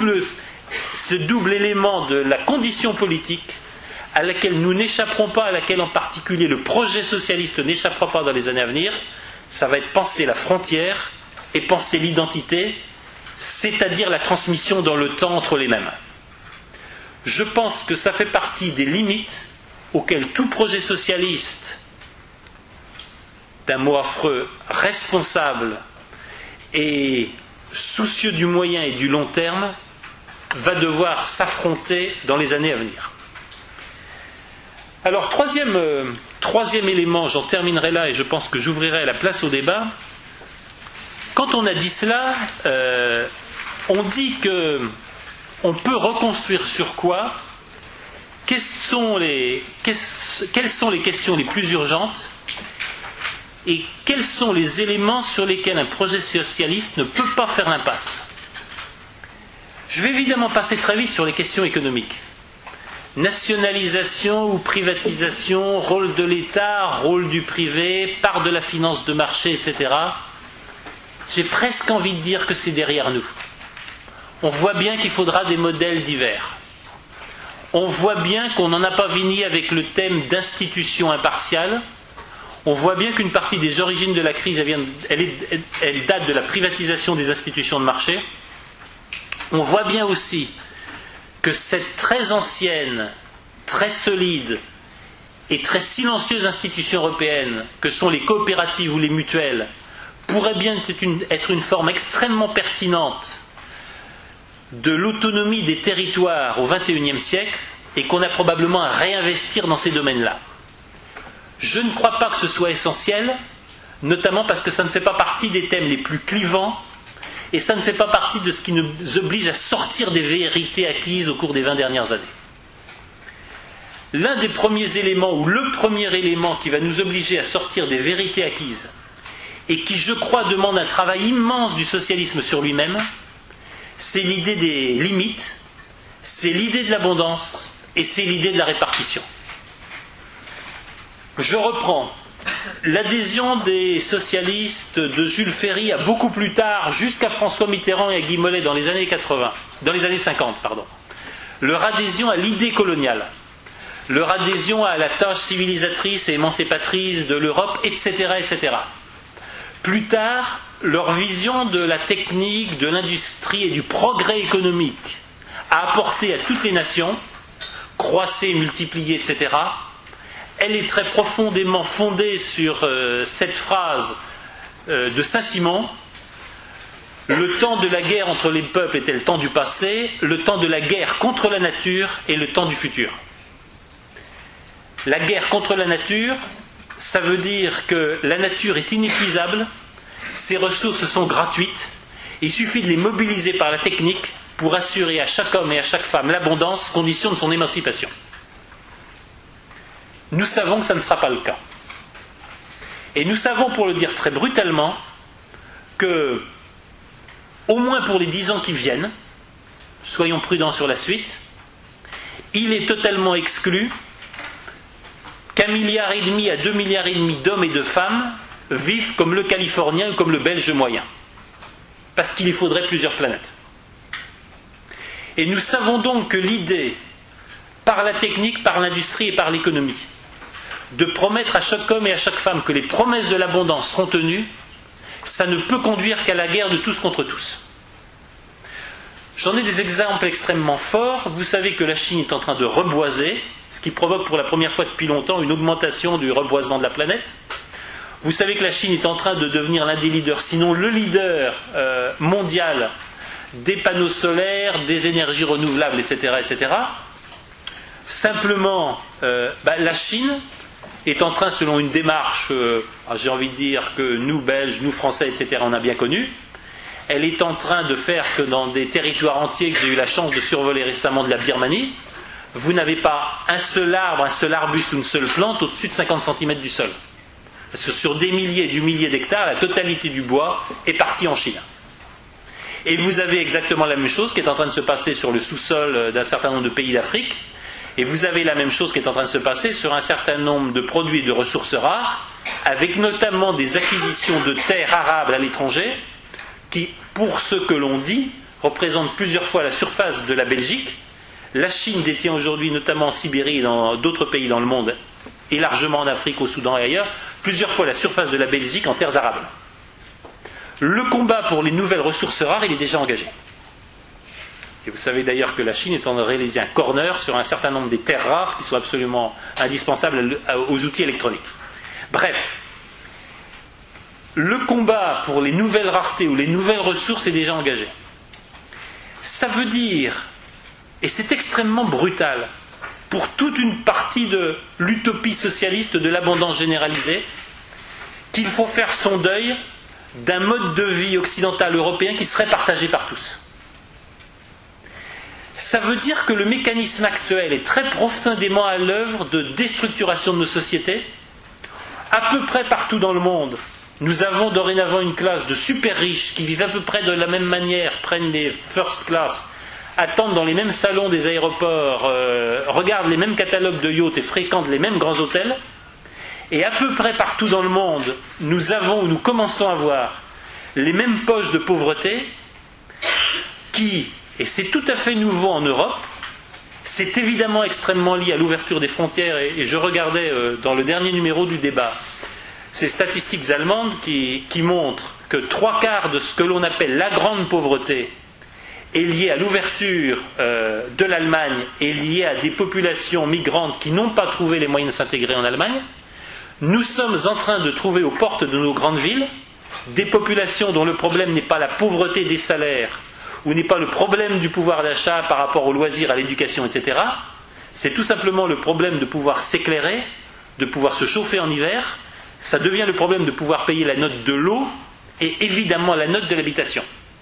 Speaker 2: double élément de la condition politique à laquelle nous n'échapperons pas, à laquelle en particulier le projet socialiste n'échappera pas dans les années à venir. Ça va être penser la frontière et penser l'identité, c'est-à-dire la transmission dans le temps entre les mêmes. Je pense que ça fait partie des limites auxquelles tout projet socialiste, d'un mot affreux, responsable et soucieux du moyen et du long terme, va devoir s'affronter dans les années à venir. Alors, troisième élément, j'en terminerai là et je pense que j'ouvrirai la place au débat. Quand on a dit cela, on dit que on peut reconstruire sur quoi? Quelles sont les questions les plus urgentes? Et quels sont les éléments sur lesquels un projet socialiste ne peut pas faire l'impasse? Je vais évidemment passer très vite sur les questions économiques. Nationalisation ou privatisation, rôle de l'État, rôle du privé, part de la finance de marché, etc. J'ai presque envie de dire que c'est derrière nous. On voit bien qu'il faudra des modèles divers. On voit bien qu'on n'en a pas fini avec le thème d'institution impartiale. On voit bien qu'une partie des origines de la crise, elle date de la privatisation des institutions de marché. On voit bien aussi que cette très ancienne, très solide et très silencieuse institution européenne que sont les coopératives ou les mutuelles pourrait bien être une forme extrêmement pertinente de l'autonomie des territoires au XXIe siècle et qu'on a probablement à réinvestir dans ces domaines-là. Je ne crois pas que ce soit essentiel, notamment parce que ça ne fait pas partie des thèmes les plus clivants et ça ne fait pas partie de ce qui nous oblige à sortir des vérités acquises au cours des 20 dernières années. L'un des premiers éléments, ou le premier élément qui va nous obliger à sortir des vérités acquises et qui, je crois, demande un travail immense du socialisme sur lui-même, c'est l'idée des limites, c'est l'idée de l'abondance et c'est l'idée de la répartition. Je reprends. L'adhésion des socialistes de Jules Ferry à beaucoup plus tard, jusqu'à François Mitterrand et à Guy Mollet dans les années 50, leur adhésion à l'idée coloniale, leur adhésion à la tâche civilisatrice et émancipatrice de l'Europe, etc., etc. Plus tard, leur vision de la technique, de l'industrie et du progrès économique à apporter à toutes les nations, croisser, multiplier, etc., elle est très profondément fondée sur cette phrase de Saint-Simon: le temps de la guerre entre les peuples était le temps du passé, le temps de la guerre contre la nature est le temps du futur. La guerre contre la nature, ça veut dire que la nature est inépuisable, ses ressources sont gratuites, il suffit de les mobiliser par la technique pour assurer à chaque homme et à chaque femme l'abondance, condition de son émancipation. Nous savons que ça ne sera pas le cas. Et nous savons, pour le dire très brutalement, que, au moins pour les 10 ans qui viennent, soyons prudents sur la suite, il est totalement exclu qu'1,5 milliard à 2,5 milliards d'hommes et de femmes vivent comme le Californien ou comme le Belge moyen. Parce qu'il y faudrait plusieurs planètes. Et nous savons donc que l'idée, par la technique, par l'industrie et par l'économie, de promettre à chaque homme et à chaque femme que les promesses de l'abondance seront tenues, ça ne peut conduire qu'à la guerre de tous contre tous. J'en ai des exemples extrêmement forts. Vous savez que la Chine est en train de reboiser, ce qui provoque pour la première fois depuis longtemps une augmentation du reboisement de la planète. Vous savez que la Chine est en train de devenir l'un des leaders, sinon le leader mondial des panneaux solaires, des énergies renouvelables, etc. etc. Simplement, la Chine est en train, selon une démarche, j'ai envie de dire que nous, Belges, nous, Français, etc., on a bien connu, elle est en train de faire que dans des territoires entiers que j'ai eu la chance de survoler récemment de la Birmanie, vous n'avez pas un seul arbre, un seul arbuste ou une seule plante au-dessus de 50 cm du sol. Parce que sur des milliers et des milliers d'hectares, la totalité du bois est partie en Chine. Et vous avez exactement la même chose qui est en train de se passer sur le sous-sol d'un certain nombre de pays d'Afrique. Et vous avez la même chose qui est en train de se passer sur un certain nombre de produits de ressources rares, avec notamment des acquisitions de terres arables à l'étranger, qui, pour ce que l'on dit, représentent plusieurs fois la surface de la Belgique. La Chine détient aujourd'hui, notamment en Sibérie et dans d'autres pays dans le monde, et largement en Afrique, au Soudan et ailleurs, plusieurs fois la surface de la Belgique en terres arables. Le combat pour les nouvelles ressources rares, il est déjà engagé. Et vous savez d'ailleurs que la Chine est en train de réaliser un corner sur un certain nombre des terres rares qui sont absolument indispensables aux outils électroniques. Bref, le combat pour les nouvelles raretés ou les nouvelles ressources est déjà engagé. Ça veut dire, et c'est extrêmement brutal, pour toute une partie de l'utopie socialiste de l'abondance généralisée, qu'il faut faire son deuil d'un mode de vie occidental européen qui serait partagé par tous. Ça veut dire que le mécanisme actuel est très profondément à l'œuvre de déstructuration de nos sociétés. À peu près partout dans le monde, nous avons dorénavant une classe de super riches qui vivent à peu près de la même manière, prennent les first class, attendent dans les mêmes salons des aéroports, regardent les mêmes catalogues de yachts et fréquentent les mêmes grands hôtels. Et à peu près partout dans le monde, nous commençons à voir les mêmes poches de pauvreté qui, et c'est tout à fait nouveau en Europe, c'est évidemment extrêmement lié à l'ouverture des frontières, et je regardais dans le dernier numéro du débat ces statistiques allemandes qui montrent que 3/4 de ce que l'on appelle la grande pauvreté est lié à l'ouverture de l'Allemagne et lié à des populations migrantes qui n'ont pas trouvé les moyens de s'intégrer en Allemagne. Nous sommes en train de trouver aux portes de nos grandes villes des populations dont le problème n'est pas la pauvreté des salaires ou n'est pas le problème du pouvoir d'achat par rapport aux loisirs, à l'éducation, etc. C'est tout simplement le problème de pouvoir s'éclairer, de pouvoir se chauffer en hiver. Ça devient le problème de pouvoir payer la note de l'eau et évidemment la note de l'habitation.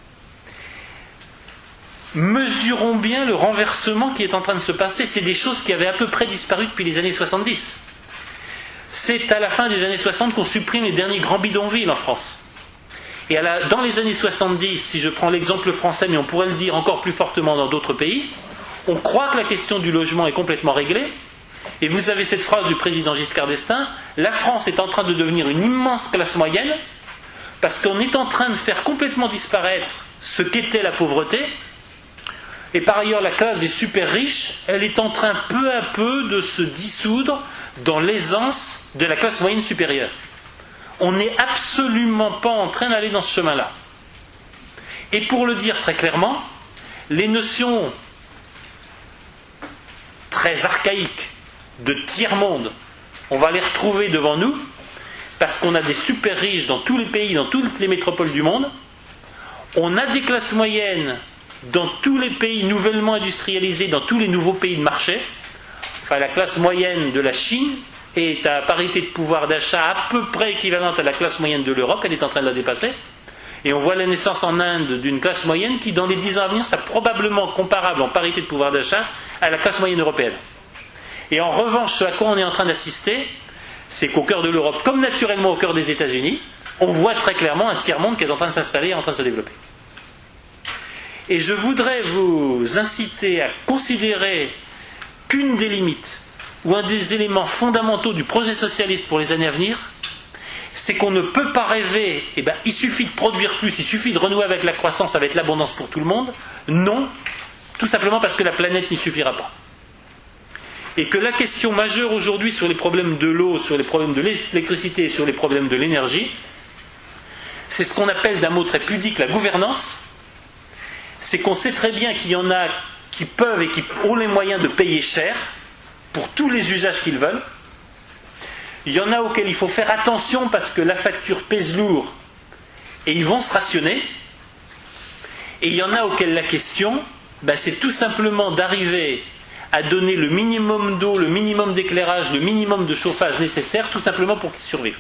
Speaker 2: Mesurons bien le renversement qui est en train de se passer. C'est des choses qui avaient à peu près disparu depuis les années 70. c'est à la fin des années 60 qu'on supprime les derniers grands bidonvilles en France. Et dans les années 70, si je prends l'exemple français, mais on pourrait le dire encore plus fortement dans d'autres pays, on croit que la question du logement est complètement réglée. Et vous avez cette phrase du président Giscard d'Estaing, la France est en train de devenir une immense classe moyenne, parce qu'on est en train de faire complètement disparaître ce qu'était la pauvreté. Et par ailleurs, la classe des super riches, elle est en train peu à peu de se dissoudre dans l'aisance de la classe moyenne supérieure. On n'est absolument pas en train d'aller dans ce chemin-là. Et pour le dire très clairement, les notions très archaïques de tiers-monde, on va les retrouver devant nous, parce qu'on a des super riches dans tous les pays, dans toutes les métropoles du monde. On a des classes moyennes dans tous les pays nouvellement industrialisés, dans tous les nouveaux pays de marché. Enfin, la classe moyenne de la Chine est à parité de pouvoir d'achat à peu près équivalente à la classe moyenne de l'Europe, elle est en train de la dépasser. Et on voit la naissance en Inde d'une classe moyenne qui, dans les 10 ans à venir, sera probablement comparable en parité de pouvoir d'achat à la classe moyenne européenne. Et en revanche, ce à quoi on est en train d'assister, c'est qu'au cœur de l'Europe, comme naturellement au cœur des États-Unis, on voit très clairement un tiers-monde qui est en train de s'installer et en train de se développer. Et je voudrais vous inciter à considérer qu'une des limites, ou un des éléments fondamentaux du projet socialiste pour les années à venir, c'est qu'on ne peut pas rêver, il suffit de produire plus, il suffit de renouer avec la croissance, avec l'abondance pour tout le monde. Non, tout simplement parce que la planète n'y suffira pas. Et que la question majeure aujourd'hui sur les problèmes de l'eau, sur les problèmes de l'électricité et sur les problèmes de l'énergie, c'est ce qu'on appelle d'un mot très pudique la gouvernance. C'est qu'on sait très bien qu'il y en a qui peuvent et qui ont les moyens de payer cher pour tous les usages qu'ils veulent. Il y en a auxquels il faut faire attention parce que la facture pèse lourd et ils vont se rationner. Et il y en a auxquels la question, c'est tout simplement d'arriver à donner le minimum d'eau, le minimum d'éclairage, le minimum de chauffage nécessaire, tout simplement pour qu'ils survivent.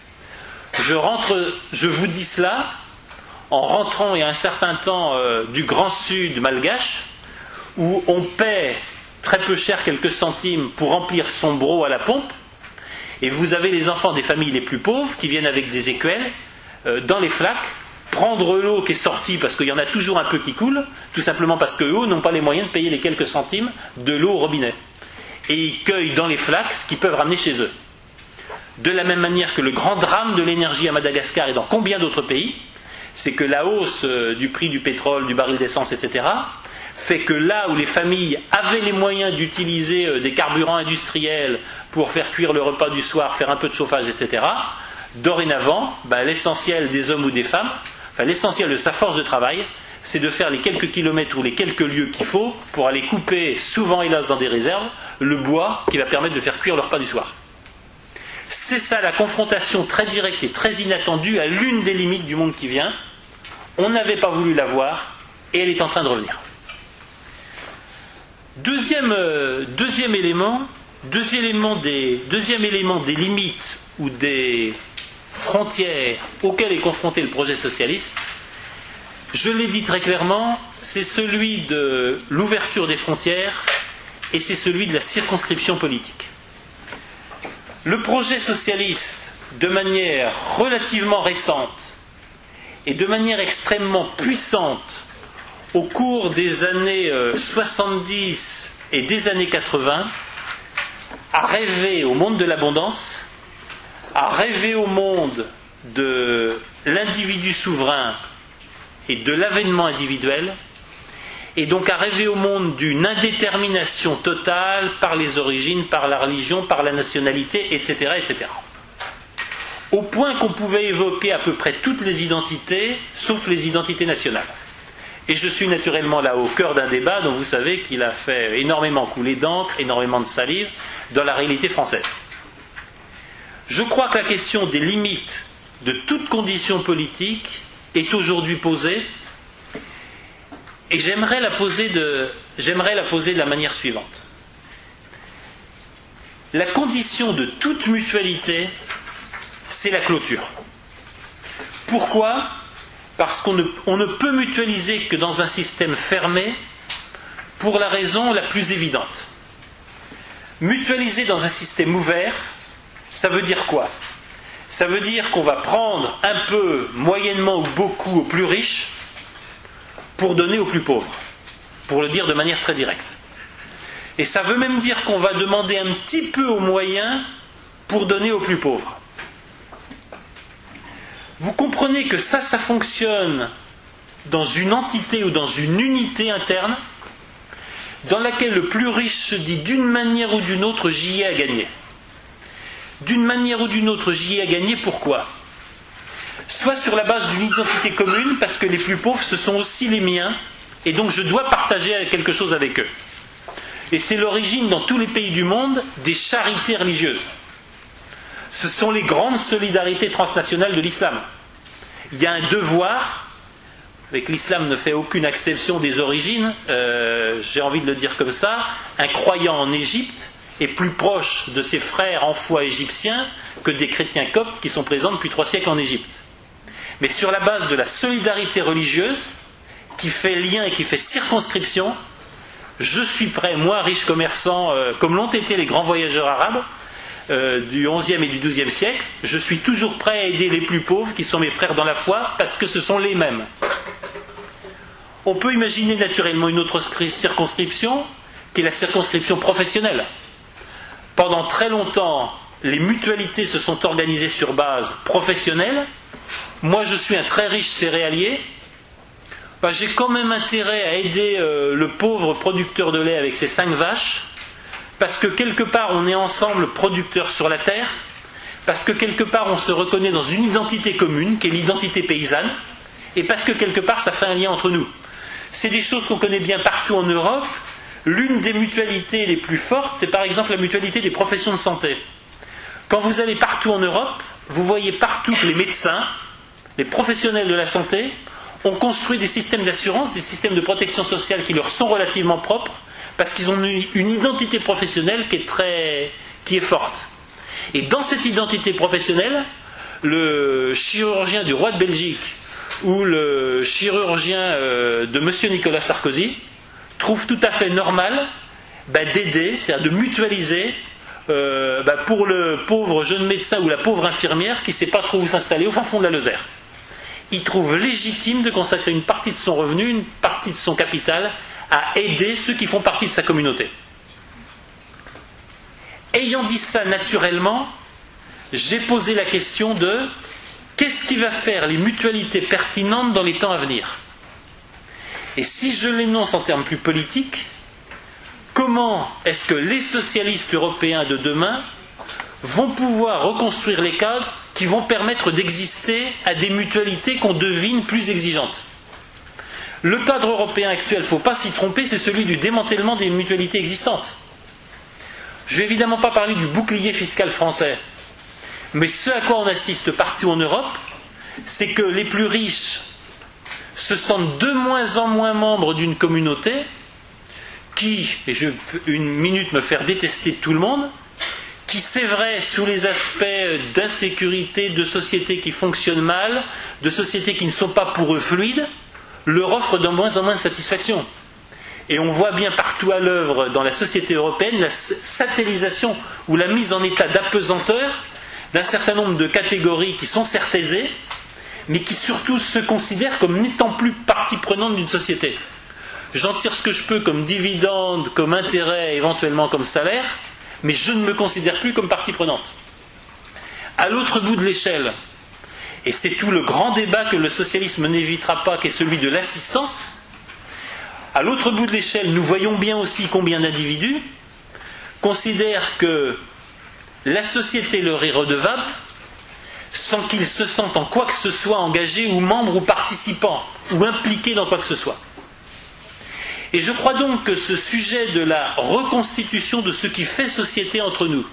Speaker 2: Je vous dis cela en rentrant il y a un certain temps du Grand Sud malgache, où on paie très peu cher, quelques centimes, pour remplir son broc à la pompe, et vous avez les enfants des familles les plus pauvres qui viennent avec des écuelles dans les flaques, prendre l'eau qui est sortie, parce qu'il y en a toujours un peu qui coule, tout simplement parce qu'eux n'ont pas les moyens de payer les quelques centimes de l'eau au robinet. Et ils cueillent dans les flaques ce qu'ils peuvent ramener chez eux. De la même manière que le grand drame de l'énergie à Madagascar et dans combien d'autres pays, c'est que la hausse du prix du pétrole, du baril d'essence, etc., fait que là où les familles avaient les moyens d'utiliser des carburants industriels pour faire cuire le repas du soir, faire un peu de chauffage, etc., dorénavant, l'essentiel des hommes ou des femmes, l'essentiel de sa force de travail, c'est de faire les quelques kilomètres ou les quelques lieues qu'il faut pour aller couper, souvent hélas dans des réserves, le bois qui va permettre de faire cuire le repas du soir. C'est ça la confrontation très directe et très inattendue à l'une des limites du monde qui vient. On n'avait pas voulu la voir et elle est en train de revenir. Deuxième élément des limites ou des frontières auxquelles est confronté le projet socialiste, je l'ai dit très clairement, c'est celui de l'ouverture des frontières et c'est celui de la circonscription politique. Le projet socialiste, de manière relativement récente et de manière extrêmement puissante au cours des années 70 et des années 80, a rêvé au monde de l'abondance, a rêvé au monde de l'individu souverain et de l'avènement individuel, et donc a rêvé au monde d'une indétermination totale par les origines, par la religion, par la nationalité, etc., etc. Au point qu'on pouvait évoquer à peu près toutes les identités, sauf les identités nationales. Et je suis naturellement là au cœur d'un débat dont vous savez qu'il a fait énormément couler d'encre, énormément de salive, dans la réalité française. Je crois que la question des limites de toute condition politique est aujourd'hui posée, et j'aimerais la poser de la manière suivante. La condition de toute mutualité, c'est la clôture. Pourquoi ? Parce qu'on ne peut mutualiser que dans un système fermé pour la raison la plus évidente. Mutualiser dans un système ouvert, Ça veut dire quoi? Ça veut dire qu'on va prendre un peu, moyennement ou beaucoup, aux plus riches pour donner aux plus pauvres, pour le dire de manière très directe. Et ça veut même dire qu'on va demander un petit peu aux moyens pour donner aux plus pauvres. Vous comprenez que ça fonctionne dans une entité ou dans une unité interne dans laquelle le plus riche se dit d'une manière ou d'une autre, j'y ai à gagner. D'une manière ou d'une autre, j'y ai à gagner, pourquoi? Soit sur la base d'une identité commune, parce que les plus pauvres, ce sont aussi les miens, et donc je dois partager quelque chose avec eux. Et c'est l'origine dans tous les pays du monde des charités religieuses. Ce sont les grandes solidarités transnationales de l'islam. Il y a un devoir, avec l'islam ne fait aucune exception des origines, j'ai envie de le dire comme ça, un croyant en Égypte est plus proche de ses frères en foi égyptiens que des chrétiens coptes qui sont présents depuis 3 siècles en Égypte. Mais sur la base de la solidarité religieuse, qui fait lien et qui fait circonscription, je suis prêt, moi, riche commerçant, comme l'ont été les grands voyageurs arabes du XIe et du XIIe siècle, je suis toujours prêt à aider les plus pauvres, qui sont mes frères dans la foi, parce que ce sont les mêmes. On peut imaginer naturellement une autre circonscription, qui est la circonscription professionnelle. Pendant très longtemps, les mutualités se sont organisées sur base professionnelle. Moi, je suis un très riche céréalier. J'ai quand même intérêt à aider le pauvre producteur de lait avec ses 5 vaches, parce que quelque part, on est ensemble producteurs sur la terre, parce que quelque part, on se reconnaît dans une identité commune, qui est l'identité paysanne, et parce que quelque part, ça fait un lien entre nous. C'est des choses qu'on connaît bien partout en Europe. L'une des mutualités les plus fortes, c'est par exemple la mutualité des professions de santé. Quand vous allez partout en Europe, vous voyez partout que les médecins, les professionnels de la santé, ont construit des systèmes d'assurance, des systèmes de protection sociale qui leur sont relativement propres, parce qu'ils ont une identité professionnelle qui est forte. Et dans cette identité professionnelle, le chirurgien du roi de Belgique ou le chirurgien de monsieur Nicolas Sarkozy trouve tout à fait normal d'aider, c'est-à-dire de mutualiser pour le pauvre jeune médecin ou la pauvre infirmière qui ne sait pas trop où s'installer au fin fond de la Lozère. Il trouve légitime de consacrer une partie de son revenu, une partie de son capital à aider ceux qui font partie de sa communauté. Ayant dit ça naturellement, j'ai posé la question de qu'est-ce qui va faire les mutualités pertinentes dans les temps à venir? Et si je l'énonce en termes plus politiques, comment est-ce que les socialistes européens de demain vont pouvoir reconstruire les cadres qui vont permettre d'exister à des mutualités qu'on devine plus exigeantes? Le cadre européen actuel, il ne faut pas s'y tromper, c'est celui du démantèlement des mutualités existantes. Je ne vais évidemment pas parler du bouclier fiscal français, mais ce à quoi on assiste partout en Europe, c'est que les plus riches se sentent de moins en moins membres d'une communauté qui, et je vais une minute me faire détester de tout le monde, qui c'est vrai sous les aspects d'insécurité, de sociétés qui fonctionnent mal, de sociétés qui ne sont pas pour eux fluides, leur offre de moins en moins de satisfaction. Et on voit bien partout à l'œuvre dans la société européenne la satellisation ou la mise en état d'apesanteur d'un certain nombre de catégories qui sont certes aisées, mais qui surtout se considèrent comme n'étant plus partie prenante d'une société. J'en tire ce que je peux comme dividende, comme intérêt, éventuellement comme salaire, mais je ne me considère plus comme partie prenante. À l'autre bout de l'échelle, et c'est tout le grand débat que le socialisme n'évitera pas, qui est celui de l'assistance, à l'autre bout de l'échelle, nous voyons bien aussi combien d'individus considèrent que la société leur est redevable sans qu'ils se sentent en quoi que ce soit engagés ou membres ou participants ou impliqués dans quoi que ce soit. Et je crois donc que ce sujet de la reconstitution de ce qui fait société entre nous,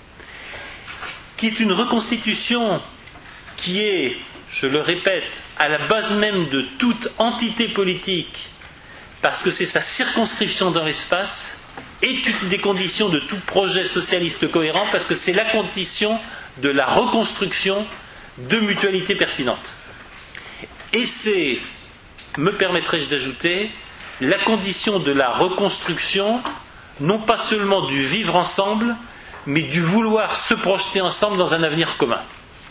Speaker 2: qui est une reconstitution qui est, je le répète, à la base même de toute entité politique, parce que c'est sa circonscription dans l'espace, est une des conditions de tout projet socialiste cohérent, parce que c'est la condition de la reconstruction de mutualités pertinentes. Et c'est, me permettrai-je d'ajouter, la condition de la reconstruction, non pas seulement du vivre ensemble, mais du vouloir se projeter ensemble dans un avenir commun.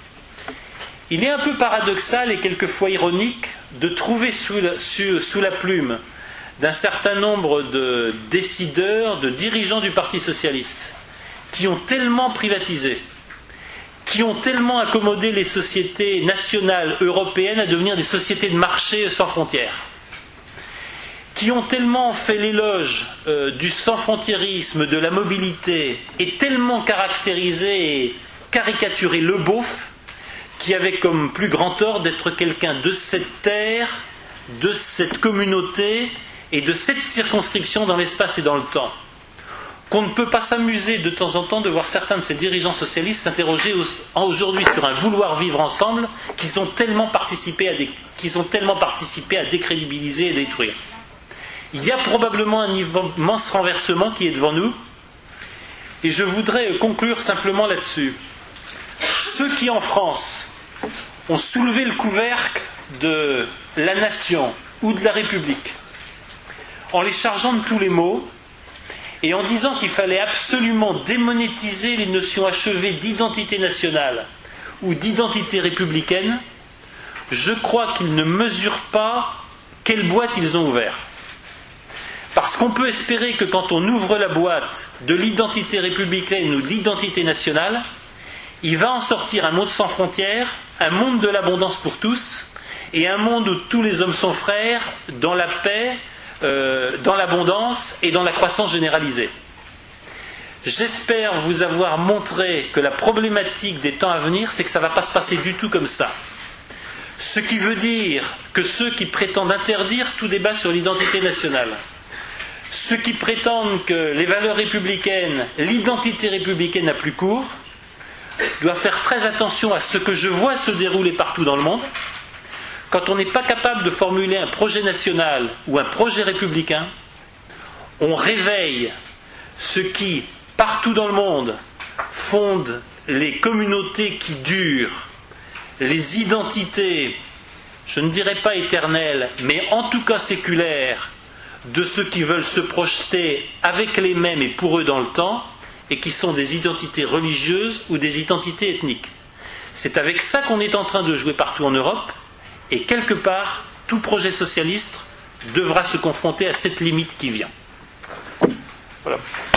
Speaker 2: Il est un peu paradoxal et quelquefois ironique de trouver sous la plume d'un certain nombre de décideurs, de dirigeants du Parti socialiste, qui ont tellement privatisé, qui ont tellement accommodé les sociétés nationales européennes à devenir des sociétés de marché sans frontières, qui ont tellement fait l'éloge du sans-frontiérisme, de la mobilité, et tellement caractérisé et caricaturé le beauf, qui avait comme plus grand tort d'être quelqu'un de cette terre, de cette communauté et de cette circonscription dans l'espace et dans le temps. Qu'on ne peut pas s'amuser de temps en temps de voir certains de ces dirigeants socialistes s'interroger aujourd'hui sur un vouloir vivre ensemble qu'ils ont tellement participé à décrédibiliser et détruire. Il y a probablement un immense renversement qui est devant nous, et je voudrais conclure simplement là-dessus. Ceux qui en France ont soulevé le couvercle de la nation ou de la République, en les chargeant de tous les maux, et en disant qu'il fallait absolument démonétiser les notions achevées d'identité nationale ou d'identité républicaine, je crois qu'ils ne mesurent pas quelle boîte ils ont ouvert. Parce qu'on peut espérer que quand on ouvre la boîte de l'identité républicaine ou de l'identité nationale, il va en sortir un monde sans frontières, un monde de l'abondance pour tous, et un monde où tous les hommes sont frères, dans la paix, dans l'abondance et dans la croissance généralisée. J'espère vous avoir montré que la problématique des temps à venir, c'est que ça ne va pas se passer du tout comme ça. Ce qui veut dire que ceux qui prétendent interdire tout débat sur l'identité nationale, ceux qui prétendent que les valeurs républicaines, l'identité républicaine a plus court, doivent faire très attention à ce que je vois se dérouler partout dans le monde. Quand on n'est pas capable de formuler un projet national ou un projet républicain, on réveille ce qui, partout dans le monde, fonde les communautés qui durent, les identités, je ne dirais pas éternelles, mais en tout cas séculaires, de ceux qui veulent se projeter avec les mêmes et pour eux dans le temps, et qui sont des identités religieuses ou des identités ethniques. C'est avec ça qu'on est en train de jouer partout en Europe, et quelque part, tout projet socialiste devra se confronter à cette limite qui vient. Voilà.